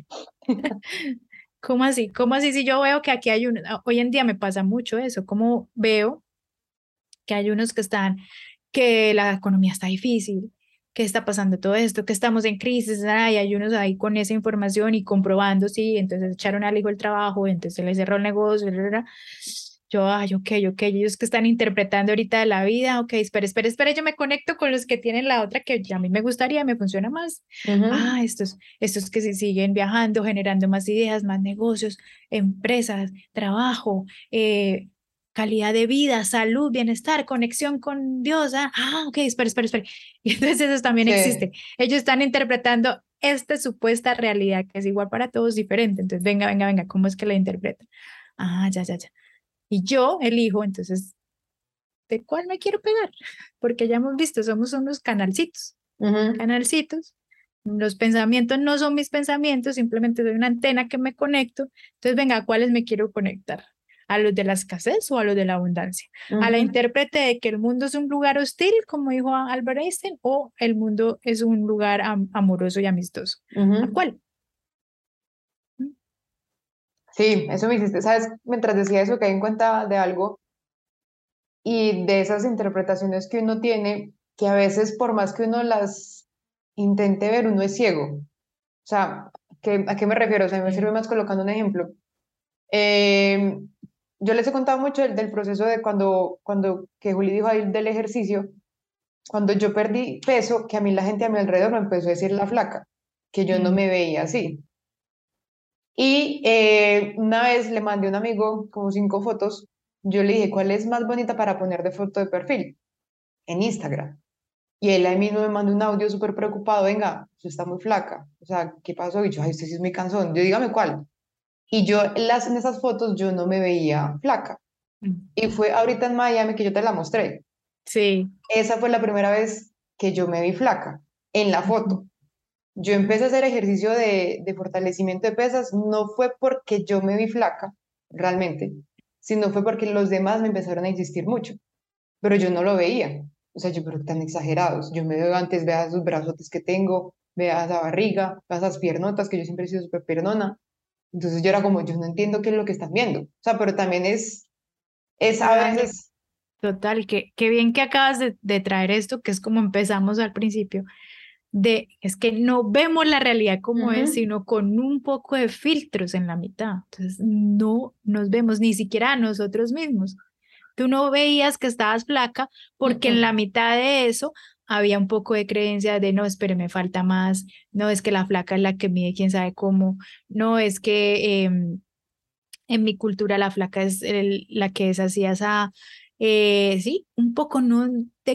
B: ¿Cómo así? ¿Cómo así si yo veo que aquí hay hoy en día me pasa mucho eso, como veo que hay unos que están, que la economía está difícil, que está pasando todo esto, que estamos en crisis, y hay unos ahí con esa información y comprobando, sí, entonces echaron al hijo el trabajo, entonces se les cerró el negocio, bla, bla, bla. Yo, ok, ellos que están interpretando ahorita de la vida, ok, espera, yo me conecto con los que tienen la otra que a mí me gustaría, me funciona más.
A: Ujú.
B: Estos que se siguen viajando, generando más ideas, más negocios, empresas, trabajo, calidad de vida, salud, bienestar, conexión con Dios. Ok, espera. Y entonces eso también
A: Sí.
B: existe. Ellos están interpretando esta supuesta realidad que es igual para todos, diferente. Entonces, venga, ¿cómo es que la interpretan? Ya. Y yo elijo, entonces, ¿de cuál me quiero pegar? Porque ya hemos visto, somos unos
A: Ujú.
B: canalcitos. Los pensamientos no son mis pensamientos, simplemente soy una antena que me conecto. Entonces, venga, ¿a cuáles me quiero conectar? ¿A los de la escasez o a los de la abundancia? ¿A la
A: Ujú.
B: intérprete de que el mundo es un lugar hostil, como dijo Albert Einstein, o el mundo es un lugar amoroso y amistoso? ¿A
A: Ujú.
B: cuál? ¿Mm?
A: Sí, eso me hiciste, ¿sabes? Mientras decía eso, caí en cuenta de algo y de esas interpretaciones que uno tiene, que a veces por más que uno las intente ver, uno es ciego. O sea, ¿a qué me refiero? O sea, me sirve
B: Sí.
A: más colocando un ejemplo. Eh, yo les he contado mucho del proceso de cuando que Juli dijo ahí del ejercicio, cuando yo perdí peso, que a mí la gente a mi alrededor me empezó a decir la flaca, que yo no
B: Mm,
A: me veía así. Y una vez le mandé a un amigo como 5 fotos, yo le dije, ¿cuál es más bonita para poner de foto de perfil? En Instagram. Y él ahí mismo me mandó un audio súper preocupado, venga, usted está muy flaca, o sea, ¿qué pasó? Y yo, ay, usted sí es muy cansón, yo dígame cuál. Y yo en esas fotos yo no me veía flaca.
B: mm.
A: Y fue ahorita en Miami que yo te la mostré.
B: Sí.
A: Esa fue la primera vez que yo me vi flaca, en la
B: Ujú.
A: foto. Yo empecé a hacer ejercicio de fortalecimiento de pesas, no fue porque yo me vi flaca, realmente, sino fue porque los demás me empezaron a insistir mucho, pero yo no lo veía. O sea, yo, pero tan exagerados. Yo me veo antes, vea esos brazotes que tengo, vea esa barriga, vea esas piernotas, que yo siempre he sido súper piernona. Entonces yo era como, yo no entiendo qué es lo que están viendo. O sea, pero también es a
B: Claro.
A: veces...
B: Total, qué bien que acabas de traer esto, que es como empezamos al principio, es que no vemos la realidad como es,
A: Ujú.
B: sino con un poco de filtros en la mitad. Entonces, no nos vemos ni siquiera a nosotros mismos. Tú no veías que estabas flaca porque en la
A: Mm.
B: mitad de eso había un poco de creencia de no, espere, me falta más, no es que la flaca es la que mide quién sabe cómo, no es que en mi cultura la flaca es la que es así, esa, sí, un poco, ¿no?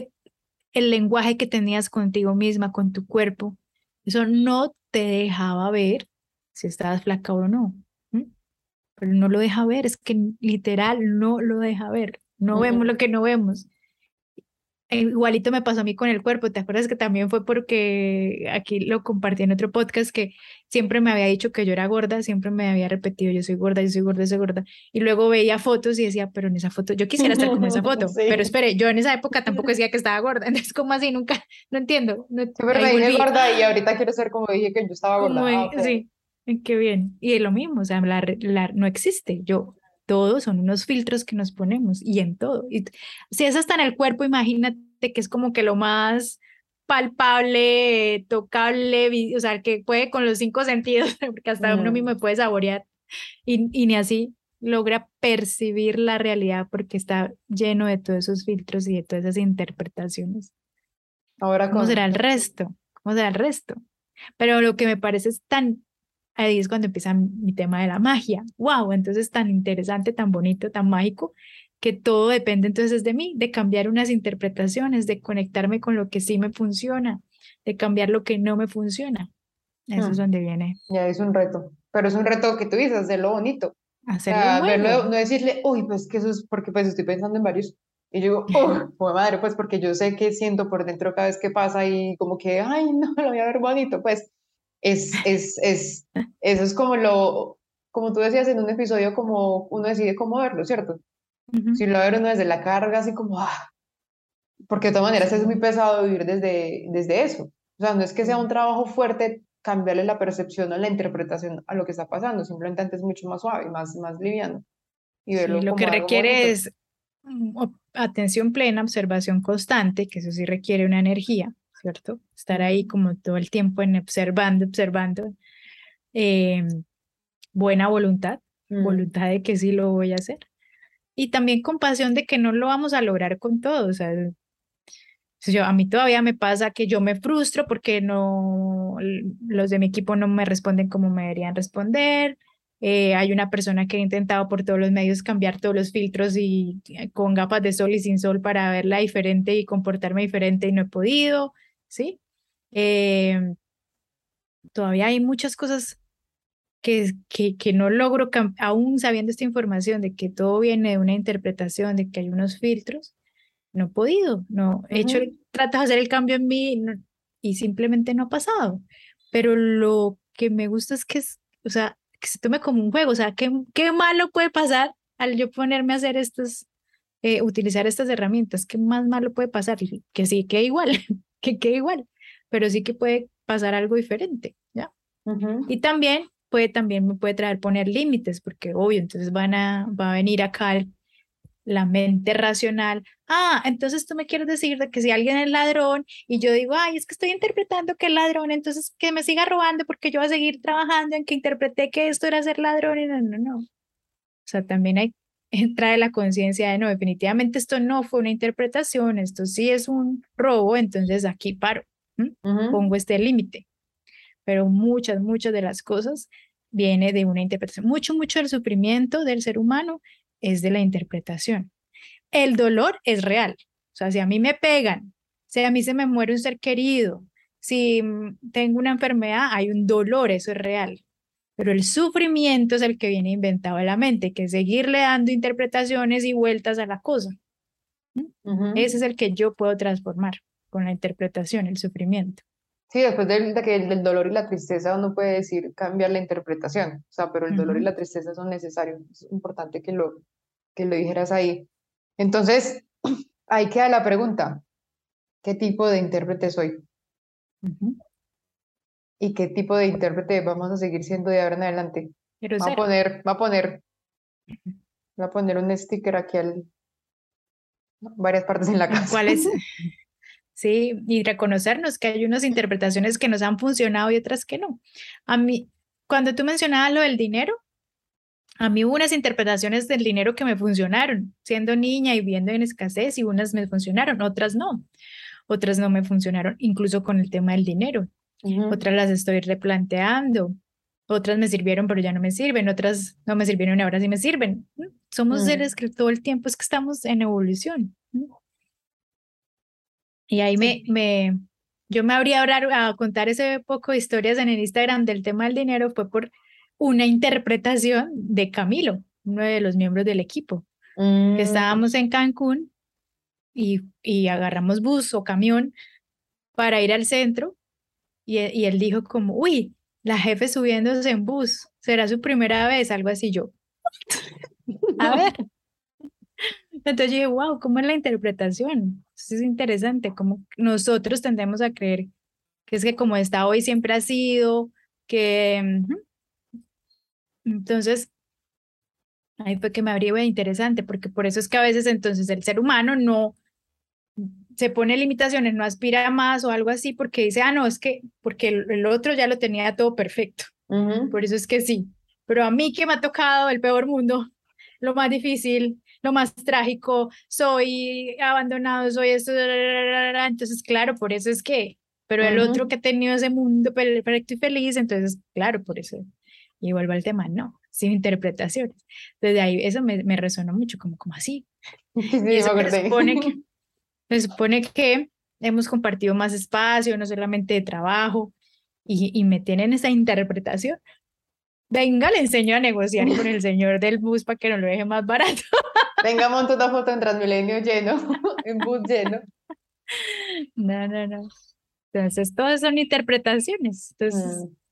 B: El lenguaje que tenías contigo misma, con tu cuerpo, eso no te dejaba ver si estabas flaca o no. ¿M? Pero no lo deja ver, es que literal no lo deja ver, no vemos lo
A: Mm.
B: que no vemos. Igualito me pasó a mí con el cuerpo, ¿te acuerdas que también fue porque aquí lo compartí en otro podcast que siempre me había dicho que yo era gorda, siempre me había repetido yo soy gorda, yo soy gorda, yo soy gorda, y luego veía fotos y decía, pero en esa foto, yo quisiera estar como en esa foto, pero
A: Sí.
B: espere, yo en esa época tampoco decía que estaba gorda, entonces como así, nunca, no entiendo,
A: Sí, pero
B: ahí
A: me dije
B: volví,
A: gorda y ahorita quiero ser como dije que yo estaba gorda.
B: como,
A: Ah, ok.
B: sí, qué bien, y es lo mismo, o sea, no existe, todos son unos filtros que nos ponemos y en todo. Y si eso está en el cuerpo, imagínate que es como que lo más palpable, tocable, o sea, que puede con los 5 sentidos, porque hasta uno mismo
A: Mm.
B: puede saborear y ni así logra percibir la realidad porque está lleno de todos esos filtros y de todas esas interpretaciones.
A: Ahora
B: ¿Cómo será
A: con...
B: el resto? ¿Cómo será el resto? Pero lo que me parece es tan, ahí es cuando empieza mi tema de la magia. ¡Wow! Entonces tan interesante, tan bonito, tan mágico, que todo depende entonces de mí, de cambiar unas interpretaciones, de conectarme con lo que sí me funciona, de cambiar lo que no me funciona. Eso es
A: Mm.
B: donde viene
A: Ya es un reto, pero es un reto que tú dices, hacerlo bonito. O
B: hacerlo
A: sea, verlo,
B: nuevo.
A: no decirle, uy, pues que eso es porque pues estoy pensando en varios. Y yo digo, oh, joder madre, pues porque yo sé que siento por dentro cada vez que pasa y como que, ay, no, lo voy a ver bonito. Pues eso es como como tú decías en un episodio, como uno decide cómo verlo, ¿cierto?
B: Ujú.
A: Si lo ve uno desde la carga, así como, porque de todas maneras es muy
B: Sí,
A: pesado vivir desde eso. O sea, no es que sea un
B: sí.
A: trabajo fuerte cambiarle la percepción o la interpretación a lo que está pasando, simplemente antes es mucho más suave, más liviano y
B: Sí,
A: verlo
B: lo que
A: como algo
B: requiere
A: bonito.
B: es atención plena, observación constante, que eso sí requiere una energía, ¿cierto? Estar ahí
A: Ujú.
B: como todo el tiempo en observando. eh, Buena voluntad,
A: Mm.
B: voluntad de que sí lo voy a hacer. Y también compasión de que no lo vamos a lograr con todo. O sea, a mí todavía me pasa que yo me frustro porque no, los de mi equipo no me responden como me deberían responder. Hay una persona que ha intentado por todos los medios cambiar todos los filtros y con gafas de sol y sin sol para verla diferente y comportarme diferente y no he podido, ¿sí? Eh, Todavía hay muchas cosas que no logro, aún sabiendo esta información de que todo viene de una interpretación, de que hay unos filtros, no he podido, no he hecho,
A: Ujú,
B: trato de hacer el cambio en mí y simplemente no ha pasado. Pero lo que me gusta es que, o sea, que se tome como un juego, o sea, ¿qué malo puede pasar al yo ponerme a hacer utilizar estas herramientas? ¿Qué más malo puede pasar? Y que sí, que igual, que quede igual, pero sí que puede pasar algo diferente, ¿ya?
A: ujú.
B: Y también me puede traer poner límites, porque obvio, entonces va a venir acá la mente racional. Ah, entonces tú me quieres decir de que si alguien es ladrón y yo digo, ay, es que estoy interpretando que es ladrón, entonces que me siga robando porque yo voy a seguir trabajando en que interpreté que esto era ser ladrón y no, no, no. O sea, también hay, trae la conciencia de no, definitivamente esto no fue una interpretación, esto sí es un robo, entonces aquí paro, ¿m?
A: Ujú,
B: Pongo este límite, pero muchas de las cosas viene de una interpretación. Mucho del sufrimiento del ser humano es de la interpretación. El dolor es real. O sea, si a mí me pegan, si a mí se me muere un ser querido, si tengo una enfermedad, hay un dolor, eso es real. Pero el sufrimiento es el que viene inventado en la mente, que es seguirle dando interpretaciones y vueltas a la cosa. ¿Mm?
A: ujú.
B: Ese es el que yo puedo transformar con la interpretación, el sufrimiento.
A: Sí, después del dolor y la tristeza uno puede decir cambiar la interpretación, o sea, pero el dolor y
B: Ujú,
A: la tristeza son necesarios. Es importante que lo dijeras ahí. Entonces, ahí queda la pregunta, ¿qué tipo de intérprete soy?
B: ujú.
A: ¿Y qué tipo de intérprete vamos a seguir siendo de ahora en adelante?
B: Quiero
A: Va a
B: ser.
A: poner, va a poner, va a poner un sticker aquí varias partes en la
B: ¿En
A: casa.
B: cuáles? Sí, y reconocernos que hay unas interpretaciones que nos han funcionado y otras que no. A mí, cuando tú mencionabas lo del dinero, a mí hubo unas interpretaciones del dinero que me funcionaron, siendo niña y viendo en escasez, y unas me funcionaron, otras no me funcionaron, incluso con el tema del dinero.
A: Ujú,
B: Otras las estoy replanteando, otras me sirvieron pero ya no me sirven, otras no me sirvieron y ahora sí me sirven. Somos seres
A: mm,
B: que todo el tiempo es que estamos en evolución. Y ahí
A: sí.
B: yo me abrí a contar ese poco de historias en el Instagram del tema del dinero fue por una interpretación de Camilo, uno de los miembros del equipo, que
A: Mm,
B: estábamos en Cancún y agarramos bus o camión para ir al centro y él dijo como, uy, la jefe subiéndose en bus, será su primera vez, algo así yo. A ver, entonces yo dije, wow, ¿cómo es la interpretación? Eso es interesante, como nosotros tendemos a creer que es que como está hoy siempre ha sido, que entonces ahí fue que me abrió interesante, porque por eso es que a veces entonces el ser humano no se pone limitaciones, no aspira a más o algo así, porque dice, ah, no, es que porque el otro ya lo tenía todo perfecto, por
A: ujú,
B: eso es que sí, pero a mí que me ha tocado el peor mundo, lo más difícil, lo más trágico, soy abandonado, soy esto, entonces claro, por eso es que, pero el otro
A: ujú.
B: que ha tenido ese mundo perfecto y feliz, entonces claro, por eso, y vuelvo al tema, no, sin interpretaciones. Desde ahí eso me resonó mucho, como así,
A: Sí, sí,
B: y
A: me
B: eso que
A: acordé.
B: se supone que hemos compartido más espacio, no solamente de trabajo, y me tienen esa interpretación. Venga, le enseño a negociar con el señor del bus para que no lo deje más barato.
A: Venga, monta una foto en Transmilenio lleno, en bus lleno.
B: No, no, no. Entonces, todas son interpretaciones. Entonces,
A: Mm,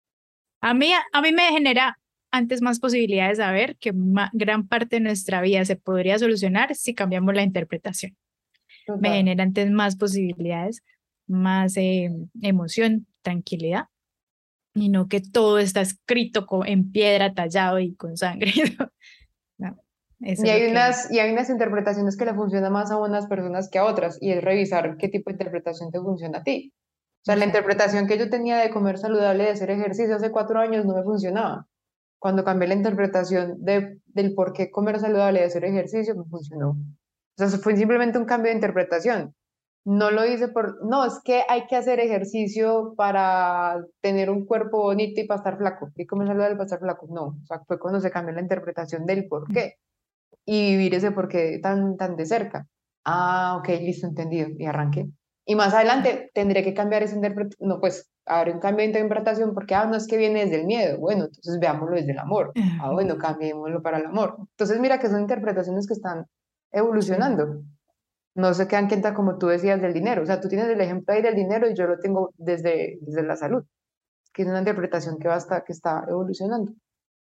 B: a mí me genera antes más posibilidades de saber que gran parte de nuestra vida se podría solucionar si cambiamos la interpretación. Me
A: total.
B: genera antes más posibilidades, más emoción, tranquilidad, y no que todo está escrito en piedra, tallado y con sangre. No, eso
A: Y
B: es lo
A: hay
B: que...
A: y hay unas interpretaciones que le funcionan más a unas personas que a otras, y es revisar qué tipo de interpretación te funciona a ti. O sea, la
B: Exacto.
A: interpretación que yo tenía de comer saludable, de hacer ejercicio hace 4 años, no me funcionaba. Cuando cambié la interpretación del por qué comer saludable y hacer ejercicio, me funcionó. O sea, eso fue simplemente un cambio de interpretación. no lo hice no, es que hay que hacer ejercicio para tener un cuerpo bonito y para estar flaco. ¿Y cómo es lo del para estar flaco? No, o sea, fue cuando se cambió la interpretación del por qué y vivir ese por qué tan de cerca. Ah, ok, listo, entendido, y arranqué. Y más adelante tendré que cambiar esa interpretación, no, pues, habrá un cambio de interpretación porque, no es que viene desde el miedo, bueno, entonces veámoslo desde el amor. Bueno, cambiémoslo para el amor. Entonces, mira que son interpretaciones que están
B: Sí.
A: evolucionando. No se quedan quietas como tú decías del dinero. O sea, tú tienes el ejemplo ahí del dinero y yo lo tengo desde la salud, que es una interpretación que está evolucionando.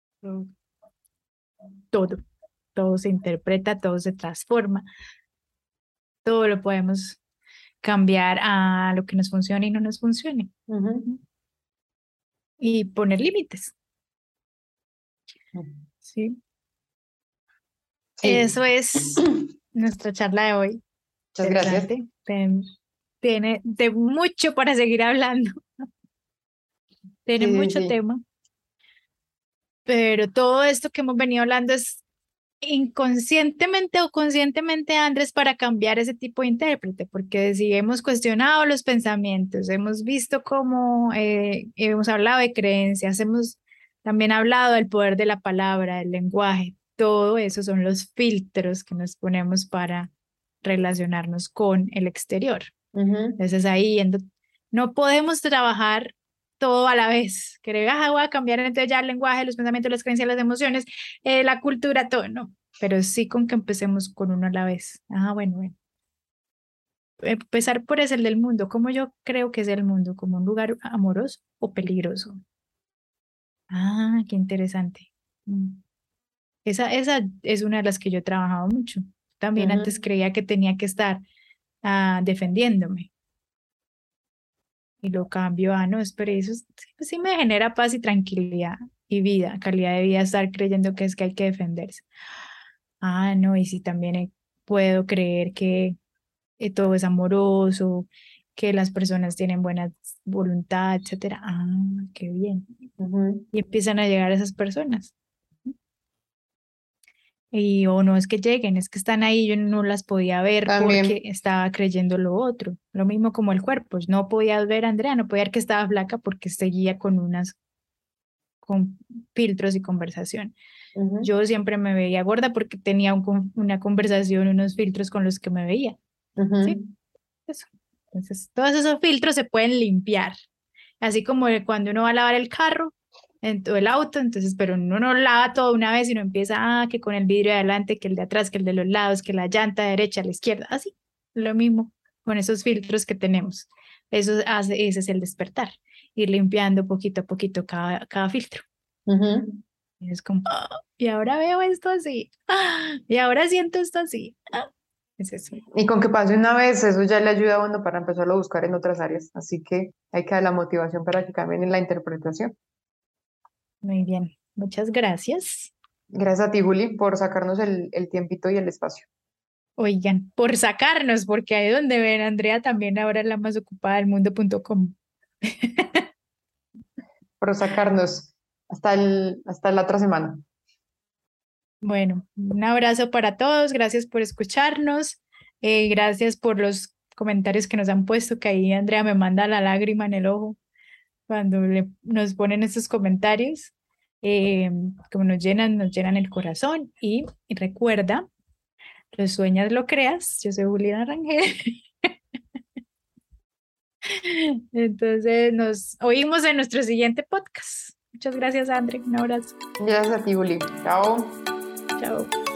B: Todo, todo se interpreta, todo se transforma, todo lo podemos cambiar a lo que nos funcione y no nos funcione.
A: Ujú.
B: Y poner límites, ¿sí?
A: Sí,
B: Eso es nuestra charla de hoy.
A: muchas gracias.
B: Interesante. Tiene de mucho para seguir hablando. Tiene
A: Sí, sí,
B: mucho
A: sí.
B: tema, pero todo esto que hemos venido hablando es inconscientemente o conscientemente, Andrés, para cambiar ese tipo de intérprete, porque si hemos cuestionado los pensamientos, hemos visto cómo hemos hablado de creencias, hemos también hablado del poder de la palabra, del lenguaje, todo eso son los filtros que nos ponemos para relacionarnos con el exterior.
A: Ujú.
B: Entonces ahí no podemos trabajar todo a la vez. Que voy a cambiar entonces ya el lenguaje, los pensamientos, las creencias, las emociones, la cultura, todo, no. Pero sí con que empecemos con uno a la vez. Bueno, bueno. Empezar por ese el del mundo. ¿Cómo yo creo que es el mundo? ¿Como un lugar amoroso o peligroso? Qué interesante. Mm. Esa es una de las que yo he trabajado mucho. También antes
A: Ujú.
B: creía que tenía que estar defendiéndome. Y lo cambio no, espera, eso sí me genera paz y tranquilidad y vida, calidad de vida, estar creyendo que es que hay que defenderse. No, y sí también puedo creer que todo es amoroso, que las personas tienen buena voluntad, etcétera. Qué bien.
A: Ujú.
B: Y empiezan a llegar esas personas. Y o no es que lleguen, es que están ahí, yo no las podía ver porque
A: También.
B: estaba creyendo lo otro. Lo mismo como el cuerpo, no podía ver a Andrea, no podía ver que estaba flaca porque seguía con filtros y conversación.
A: Ujú.
B: Yo siempre me veía gorda porque tenía una conversación, unos filtros con los que me veía, ¿sí?
A: Ujú.
B: Eso. Entonces, todos esos filtros se pueden limpiar, así como cuando uno va a lavar el carro, o el auto, entonces, pero uno no lava todo una vez y no empieza, que con el vidrio de adelante, que el de atrás, que el de los lados, que la llanta derecha, la izquierda, así, lo mismo con esos filtros que tenemos. Ese es el despertar, ir limpiando poquito a poquito cada filtro.
A: Ujú.
B: Y es como, y ahora veo esto así, y ahora siento esto así. Es eso.
A: Y con que pase una vez, eso ya le ayuda a uno para empezarlo a buscar en otras áreas. Así que hay que dar la motivación para que cambien en la interpretación.
B: Muy bien, muchas gracias.
A: Gracias a ti, Juli, por sacarnos el tiempito y el espacio.
B: Oigan, por sacarnos, porque ahí donde ven, Andrea también ahora es la más ocupada del mundo.com.
A: Por sacarnos hasta la otra semana.
B: Bueno, un abrazo para todos, gracias por escucharnos, gracias por los comentarios que nos han puesto, que ahí Andrea me manda la lágrima en el ojo cuando nos ponen estos comentarios, eh, como nos llenan el corazón y recuerda, los sueñas lo creas, yo soy Juliana Rangel. Entonces nos oímos en nuestro siguiente podcast. Muchas gracias, André. Un abrazo.
A: Gracias a ti, Juli. Chao.
B: Chao.